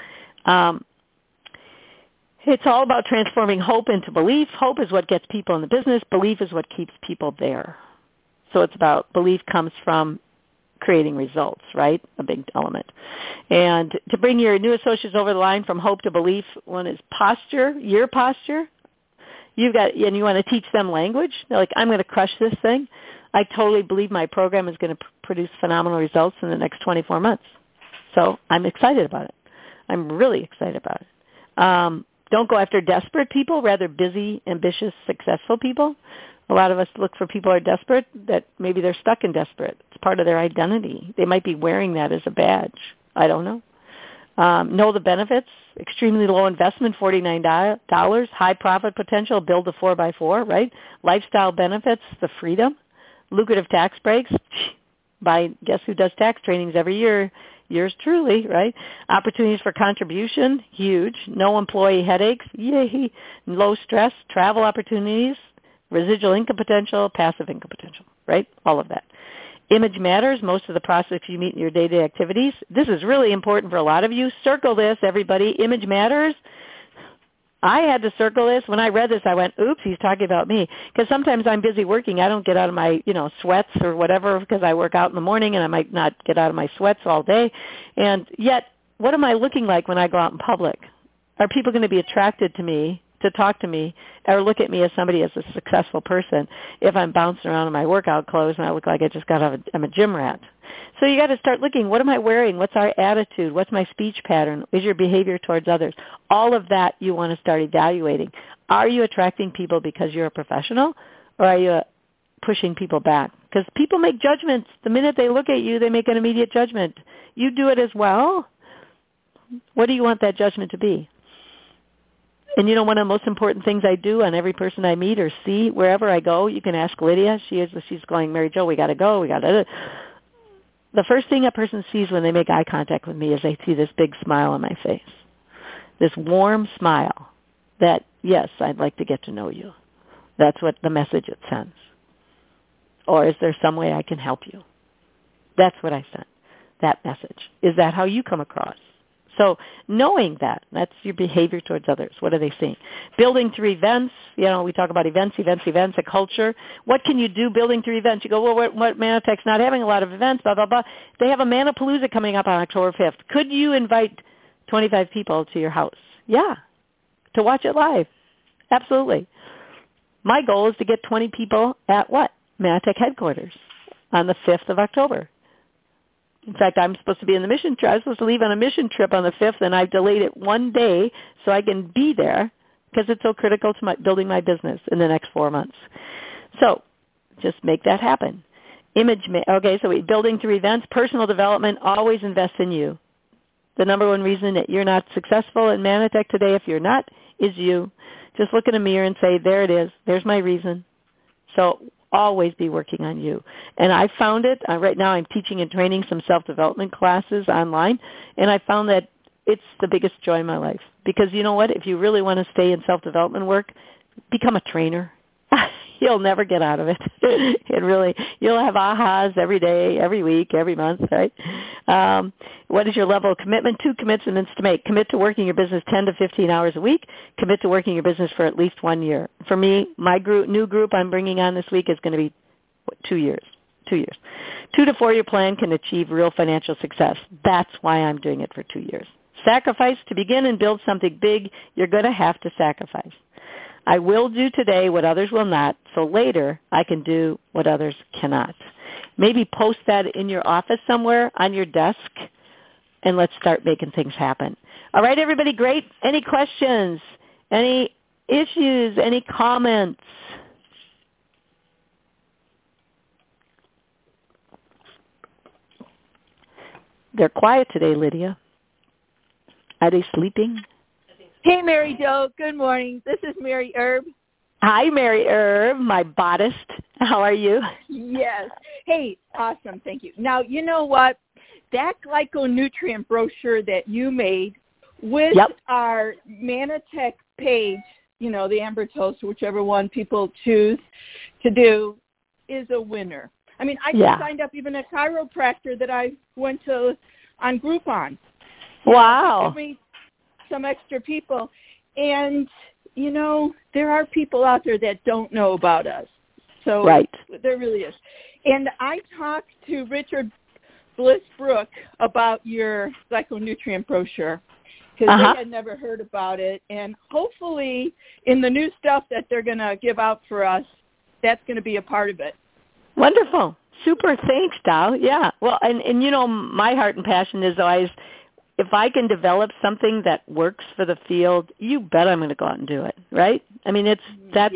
It's all about transforming hope into belief. Hope is what gets people in the business. Belief is what keeps people there. So it's about belief comes from creating results, right? A big element. And to bring your new associates over the line from hope to belief, one is posture, your posture. You want to teach them language. They're like, I'm going to crush this thing. I totally believe my program is going to produce phenomenal results in the next 24 months. So I'm excited about it. I'm really excited about it. Don't go after desperate people, rather busy, ambitious, successful people. A lot of us look for people who are desperate, that maybe they're stuck in desperate. It's part of their identity. They might be wearing that as a badge. I don't know. Know the benefits. Extremely low investment, $49. High profit potential, build a 4x4, right? Lifestyle benefits, the freedom. Lucrative tax breaks. By guess who does tax trainings every year? Yours truly, right? Opportunities for contribution, huge. No employee headaches, yay. Low stress, travel opportunities, residual income potential, passive income potential, right? All of that. Image matters. Most of the prospects you meet in your day-to-day activities. This is really important for a lot of you. Circle this, everybody. Image matters. I had to circle this. When I read this, I went, oops, he's talking about me. Because sometimes I'm busy working. I don't get out of my, sweats or whatever, because I work out in the morning and I might not get out of my sweats all day. And yet, what am I looking like when I go out in public? Are people going to be attracted to me, to talk to me, or look at me as somebody as a successful person if I'm bouncing around in my workout clothes and I look like I just got out of I'm a gym rat? So you got to start looking, what am I wearing? What's our attitude? What's my speech pattern? Is your behavior towards others? All of that you want to start evaluating. Are you attracting people because you're a professional, or are you pushing people back? Because people make judgments. The minute they look at you, they make an immediate judgment. You do it as well. What do you want that judgment to be? And one of the most important things I do on every person I meet or see, wherever I go, you can ask Lydia. She's going, Mary Jo, we got to go. The first thing a person sees when they make eye contact with me is they see this big smile on my face, this warm smile that, yes, I'd like to get to know you. That's what the message it sends. Or is there some way I can help you? That's what I sent, that message. Is that how you come across? So knowing that's your behavior towards others. What are they seeing? Building through events. We talk about events, a culture. What can you do building through events? You go, well, what Manitech's not having a lot of events, blah, blah, blah. They have a Manapalooza coming up on October 5th. Could you invite 25 people to your house? Yeah, to watch it live. Absolutely. My goal is to get 20 people at what? Manitech headquarters on the 5th of October. In fact, I'm supposed to be in the mission trip. I was supposed to leave on a mission trip on the 5th, and I've delayed it one day so I can be there because it's so critical to building my business in the next 4 months. So just make that happen. Building through events, personal development, always invest in you. The number one reason that you're not successful in Manitech today, if you're not, is you. Just look in a mirror and say, there it is. There's my reason. So always be working on you. And I found it. Right now I'm teaching and training some self-development classes online, and I found that it's the biggest joy in my life. Because you know what? If you really want to stay in self-development work, become a trainer. You'll never get out of it. You'll have ahas every day, every week, every month, right? What is your level of commitment? 2 commitments to make. Commit to working your business 10 to 15 hours a week. Commit to working your business for at least 1 year. For me, my new group I'm bringing on this week is going to be 2 years. 2 years. 2 to 4 year plan can achieve real financial success. That's why I'm doing it for 2 years. Sacrifice to begin and build something big. You're going to have to sacrifice. I will do today what others will not, so later I can do what others cannot. Maybe post that in your office somewhere on your desk, and let's start making things happen. All right, everybody, great. Any questions? Any issues? Any comments? They're quiet today, Lydia. Are they sleeping? Hey, Mary Jo. Good morning. This is Mary Erb. Hi, Mary Erb, my botanist. How are you? Yes. Hey, awesome. Thank you. Now, you know what? That glyconutrient brochure that you made with our Manatech page, you know, the Amber Toast, whichever one people choose to do, is a winner. I mean, I just signed up even a chiropractor that I went to on Groupon. Wow. Give me some extra people. And, you know, there are people out there that don't know about us. So there really is. And I talked to Richard Bliss-Brook about your glyconutrient brochure because they had never heard about it. And hopefully in the new stuff that they're going to give out for us, that's going to be a part of it. Wonderful. Super. Thanks, Dow. Yeah. Well, and you know, my heart and passion is always, if I can develop something that works for the field, you bet I'm going to go out and do it, right? I mean, that's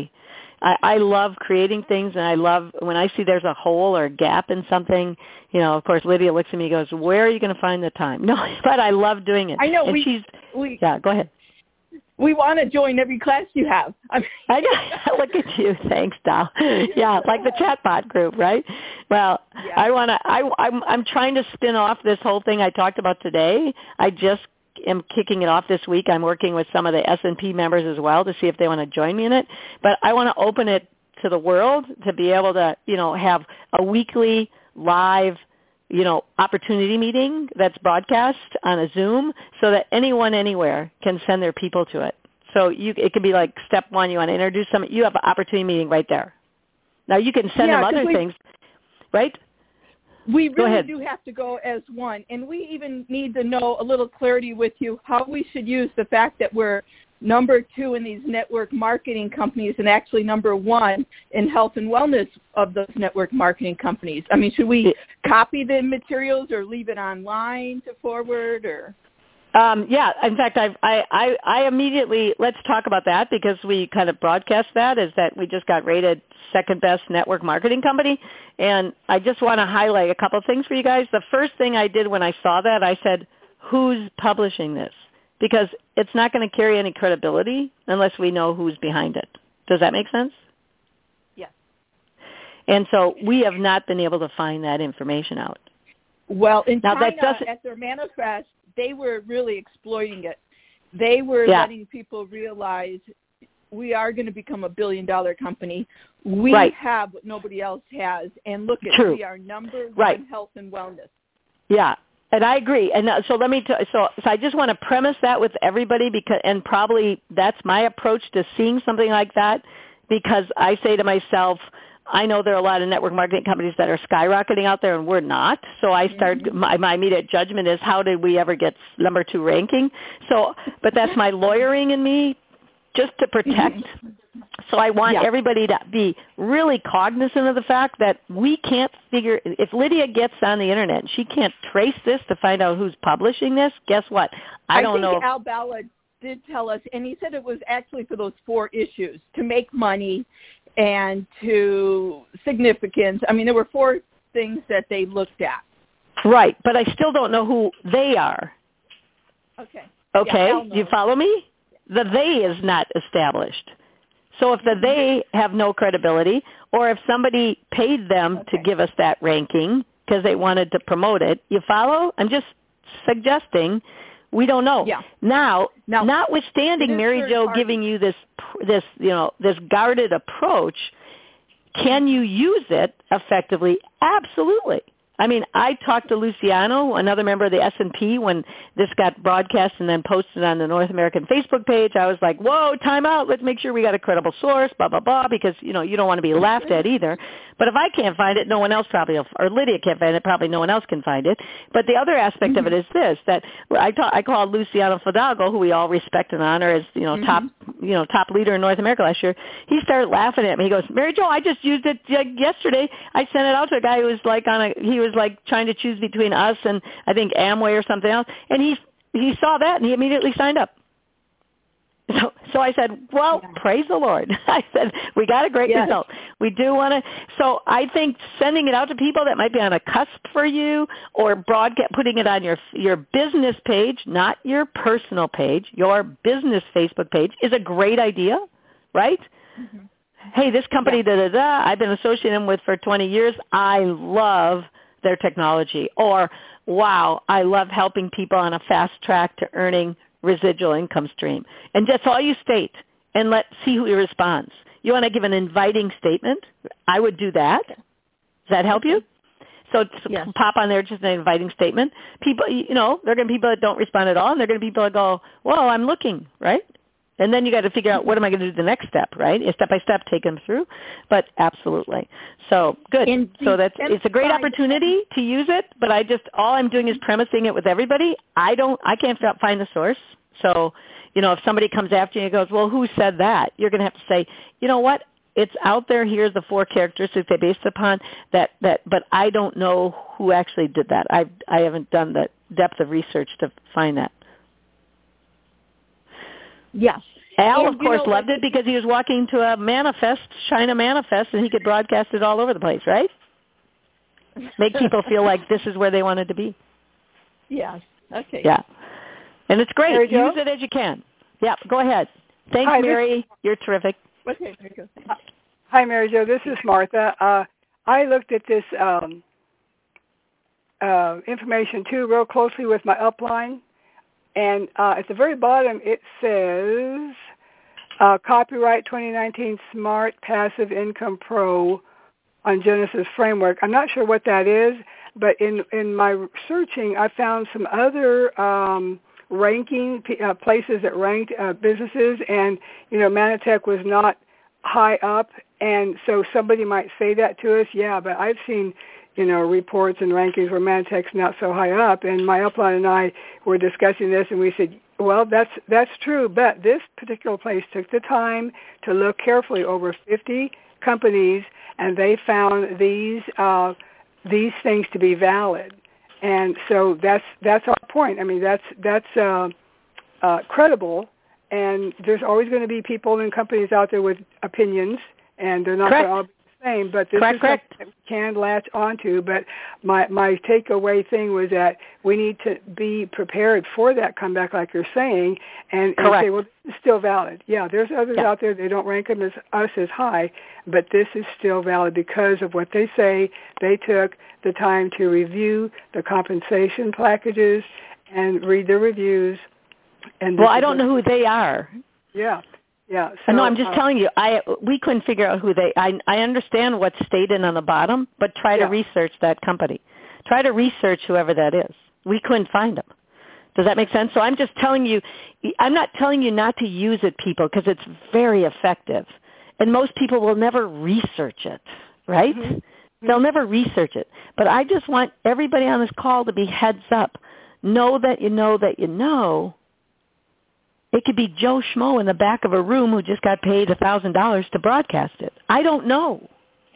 I love creating things, and I love when I see there's a hole or a gap in something, you know, of course, Lydia looks at me and goes, where are you going to find the time? No, but I love doing it. I know. And go ahead. We want to join every class you have. I know. Look at you. Thanks, Dow. Yeah, like the chatbot group, right? Well, I'm trying to spin off this whole thing I talked about today. I just am kicking it off this week. I'm working with some of the S&P members as well to see if they want to join me in it. But I want to open it to the world to be able to, you know, have a weekly live, you know, opportunity meeting that's broadcast on a Zoom so that anyone anywhere can send their people to it. So it could be like step one, you want to introduce someone, you have an opportunity meeting right there. Now you can send them other things, right? We really do have to go as one, and we even need to know a little clarity with you how we should use the fact that we're number 2 in these network marketing companies and actually number 1 in health and wellness of those network marketing companies. I mean, should we copy the materials or leave it online to forward or? Yeah, in fact, I immediately, let's talk about that because we kind of broadcast that, is that we just got rated second best network marketing company. And I just want to highlight a couple of things for you guys. The first thing I did when I saw that, I said, who's publishing this? Because it's not going to carry any credibility unless we know who's behind it. Does that make sense? Yes. And so we have not been able to find that information out. Well, in China, at their manifest, they were really exploiting it. They were letting people realize we are going to become a billion-dollar company. We have what nobody else has. And look at we are number 1 health and wellness. Yeah. And I agree. And so let me so I just want to premise that with everybody because, and probably that's my approach to seeing something like that, because I say to myself, I know there are a lot of network marketing companies that are skyrocketing out there, and we're not. So I start my immediate judgment is, how did we ever get number 2 ranking? So, but that's my lawyering in me, just to protect. So I want everybody to be really cognizant of the fact that we can't figure, if Lydia gets on the internet and she can't trace this to find out who's publishing this, guess what? I don't know. I think Al Ballard did tell us, and he said it was actually for those 4 issues, to make money and to significance. I mean, there were 4 things that they looked at. Right, but I still don't know who they are. Okay, you follow me? The they is not established. So if the they have no credibility, or if somebody paid them to give us that ranking because they wanted to promote it, you follow? I'm just suggesting we don't know. Yeah. Now, notwithstanding Mary Jo giving you this guarded approach, can you use it effectively? Absolutely. I mean, I talked to Luciano, another member of the S&P, when this got broadcast and then posted on the North American Facebook page. I was like, whoa, time out. Let's make sure we got a credible source, blah, blah, blah, because, you don't want to be laughed at either. But if I can't find it, no one else probably will, or Lydia can't find it, probably no one else can find it. But the other aspect of it is this, that I called Luciano Fidalgo, who we all respect and honor as, top leader in North America last year. He started laughing at me. He goes, Mary Jo, I just used it yesterday. I sent it out to a guy who was like trying to choose between us and I think Amway or something else, and he saw that and he immediately signed up. So I said, well, praise the Lord. I said, we got a great result. We do want to. So I think sending it out to people that might be on a cusp for you, or putting it on your business page, not your personal page, your business Facebook page, is a great idea, right? Mm-hmm. Hey, this company, I've been associating with for 20 years. I love their technology. Or, wow, I love helping people on a fast track to earning residual income stream. And that's all you state, and let's see who responds. You want to give an inviting statement? I would do that. Does that help you? So pop on there just an inviting statement. People, there are going to be people that don't respond at all, and there are going to be people that go, well, I'm looking, right? And then you got to figure out, what am I going to do the next step, right? Step by step, take them through. But absolutely. So good. So it's a great opportunity to use it, but all I'm doing is premising it with everybody. I can't find the source. So, if somebody comes after you and goes, well, who said that? You're going to have to say, you know what? It's out there. Here's the 4 characteristics they based upon that, but I don't know who actually did that. I haven't done the depth of research to find that. Yes. Al, of course, loved it because he was walking to a China manifest, and he could broadcast it all over the place, right? Make people feel like this is where they wanted to be. Yes. Okay. Yeah. And it's great. Use it as you can. Yeah, go ahead. Thanks, Mary. You're terrific. Okay, very good. Hi, Mary Jo. This is Martha. I looked at this information, too, real closely with my upline. And at the very bottom, it says, copyright 2019 Smart Passive Income Pro on Genesis Framework. I'm not sure what that is, but in my searching, I found some other ranking places that ranked businesses, and, Manatech was not high up. And so somebody might say that to us, but I've seen reports and rankings where Manatech's not so high up. And my upline and I were discussing this, and we said, well, that's true, but this particular place took the time to look carefully over 50 companies, and they found these things to be valid. And so that's our point. I mean, that's credible, and there's always going to be people and companies out there with opinions, and they're not going to all be the same, but this is something that we can latch onto. But my takeaway thing was that we need to be prepared for that comeback, like you're saying, and say, well, this is still valid. Yeah, there's others out there, they don't rank them as us as high, but this is still valid because of what they say. They took the time to review the compensation packages and read the reviews. And I don't know who they are. Yeah. Yeah. So, no, I'm just telling you, we couldn't figure out who I understand what's stated on the bottom, but try to research that company. Try to research whoever that is. We couldn't find them. Does that make sense? So I'm just telling you, I'm not telling you not to use it, people, because it's very effective. And most people will never research it, right? Mm-hmm. They'll never research it. But I just want everybody on this call to be heads up. Know that you know that you know. It could be Joe Schmo in the back of a room who just got paid $1,000 to broadcast it. I don't know.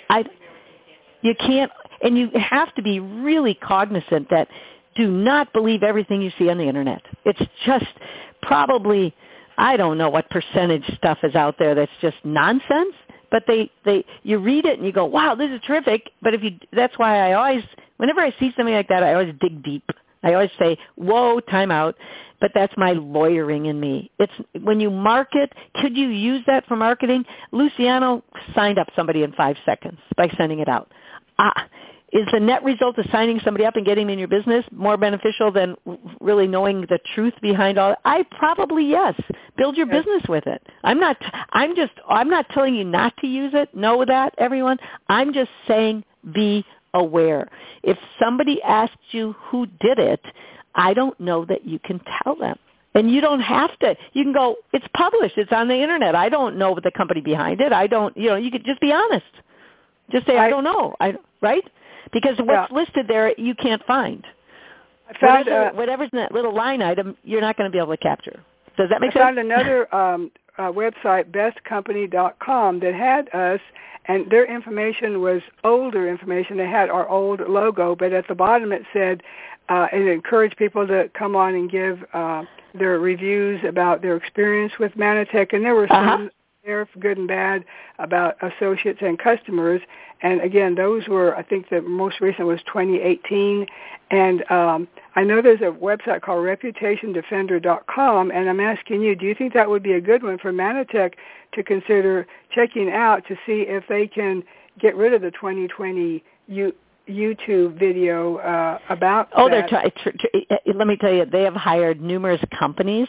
You can't, and you have to be really cognizant that do not believe everything you see on the Internet. It's just probably, I don't know what percentage stuff is out there that's just nonsense, but you read it and you go, wow, this is terrific. But that's why whenever I see something like that, I always dig deep. I always say, whoa, time out. But that's my lawyering in me. It's when you market, could you use that for marketing? Luciano signed up somebody in 5 seconds by sending it out. Is the net result of signing somebody up and getting them in your business more beneficial than really knowing the truth behind all that? Probably yes. Build your business with it. I'm not telling you not to use it. Know that, everyone. I'm just saying be aware. If somebody asks you who did it, I don't know that you can tell them. And you don't have to. You can go, it's published. It's on the Internet. I don't know the company behind it. I don't, you could just be honest. Just say, I don't know. Right? Because what's listed there, you can't find. I found whatever's in that little line item, you're not going to be able to capture. Does that make sense? I found another website, bestcompany.com, that had us, and their information was older information. They had our old logo, but at the bottom it said, it encouraged people to come on and give their reviews about their experience with Manatech, and there were some there, good and bad, about associates and customers. And again, those were, I think the most recent was 2018. And I know there's a website called reputationdefender.com, and I'm asking you, do you think that would be a good one for Manatech to consider checking out to see if they can get rid of the 2020 YouTube video about that? Let me tell you, they have hired numerous companies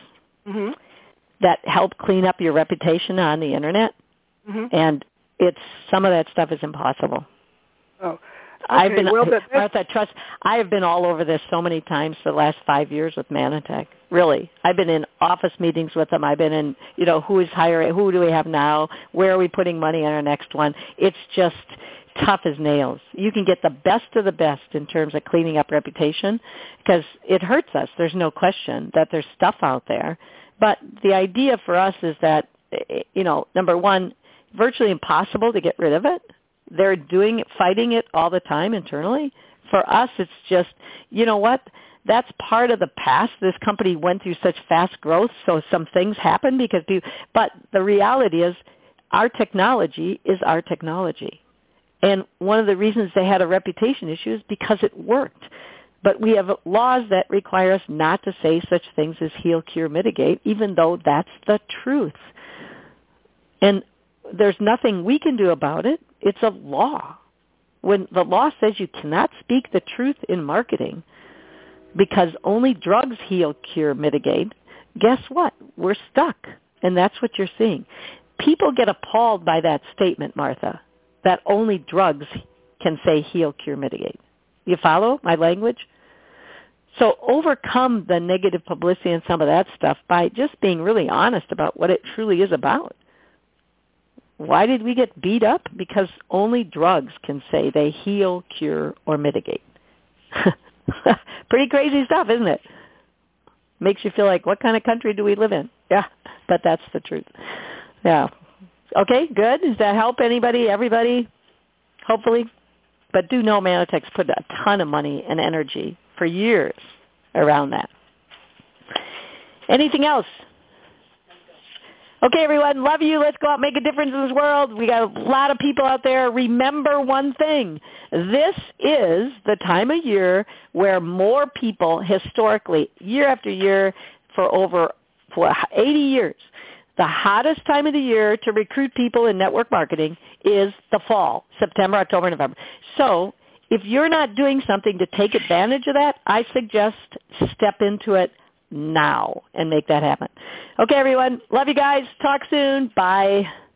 that help clean up your reputation on the Internet, and some of that stuff is impossible. Oh, okay. Martha, trust. I have been all over this so many times for the last 5 years with Manatech. Really, I've been in office meetings with them. I've been in, who is hiring, who do we have now, where are we putting money on our next one? It's just tough as nails. You can get the best of the best in terms of cleaning up reputation because it hurts us. There's no question that there's stuff out there. But the idea for us is that, number one, virtually impossible to get rid of it. They're fighting it all the time internally. For us, it's just, you know what? That's part of the past. This company went through such fast growth, so some things happen because but the reality is our technology is our technology. And one of the reasons they had a reputation issue is because it worked. But we have laws that require us not to say such things as heal, cure, mitigate, even though that's the truth. And there's nothing we can do about it. It's a law. When the law says you cannot speak the truth in marketing because only drugs heal, cure, mitigate, guess what? We're stuck. And that's what you're seeing. People get appalled by that statement, Martha, that only drugs can say heal, cure, mitigate. You follow my language? So overcome the negative publicity and some of that stuff by just being really honest about what it truly is about. Why did we get beat up? Because only drugs can say they heal, cure, or mitigate. Pretty crazy stuff, isn't it? Makes you feel like, what kind of country do we live in? Yeah, but that's the truth. Yeah. Okay, good. Does that help anybody, everybody? Hopefully. But do know Manatech's put a ton of money and energy for years around that. Anything else? Okay, everyone, love you. Let's go out and make a difference in this world. We got a lot of people out there. Remember one thing. This is the time of year where more people historically, year after year, for 80 years, the hottest time of the year to recruit people in network marketing is the fall, September, October, November. So if you're not doing something to take advantage of that, I suggest step into it now and make that happen. Okay, everyone. Love you guys. Talk soon. Bye.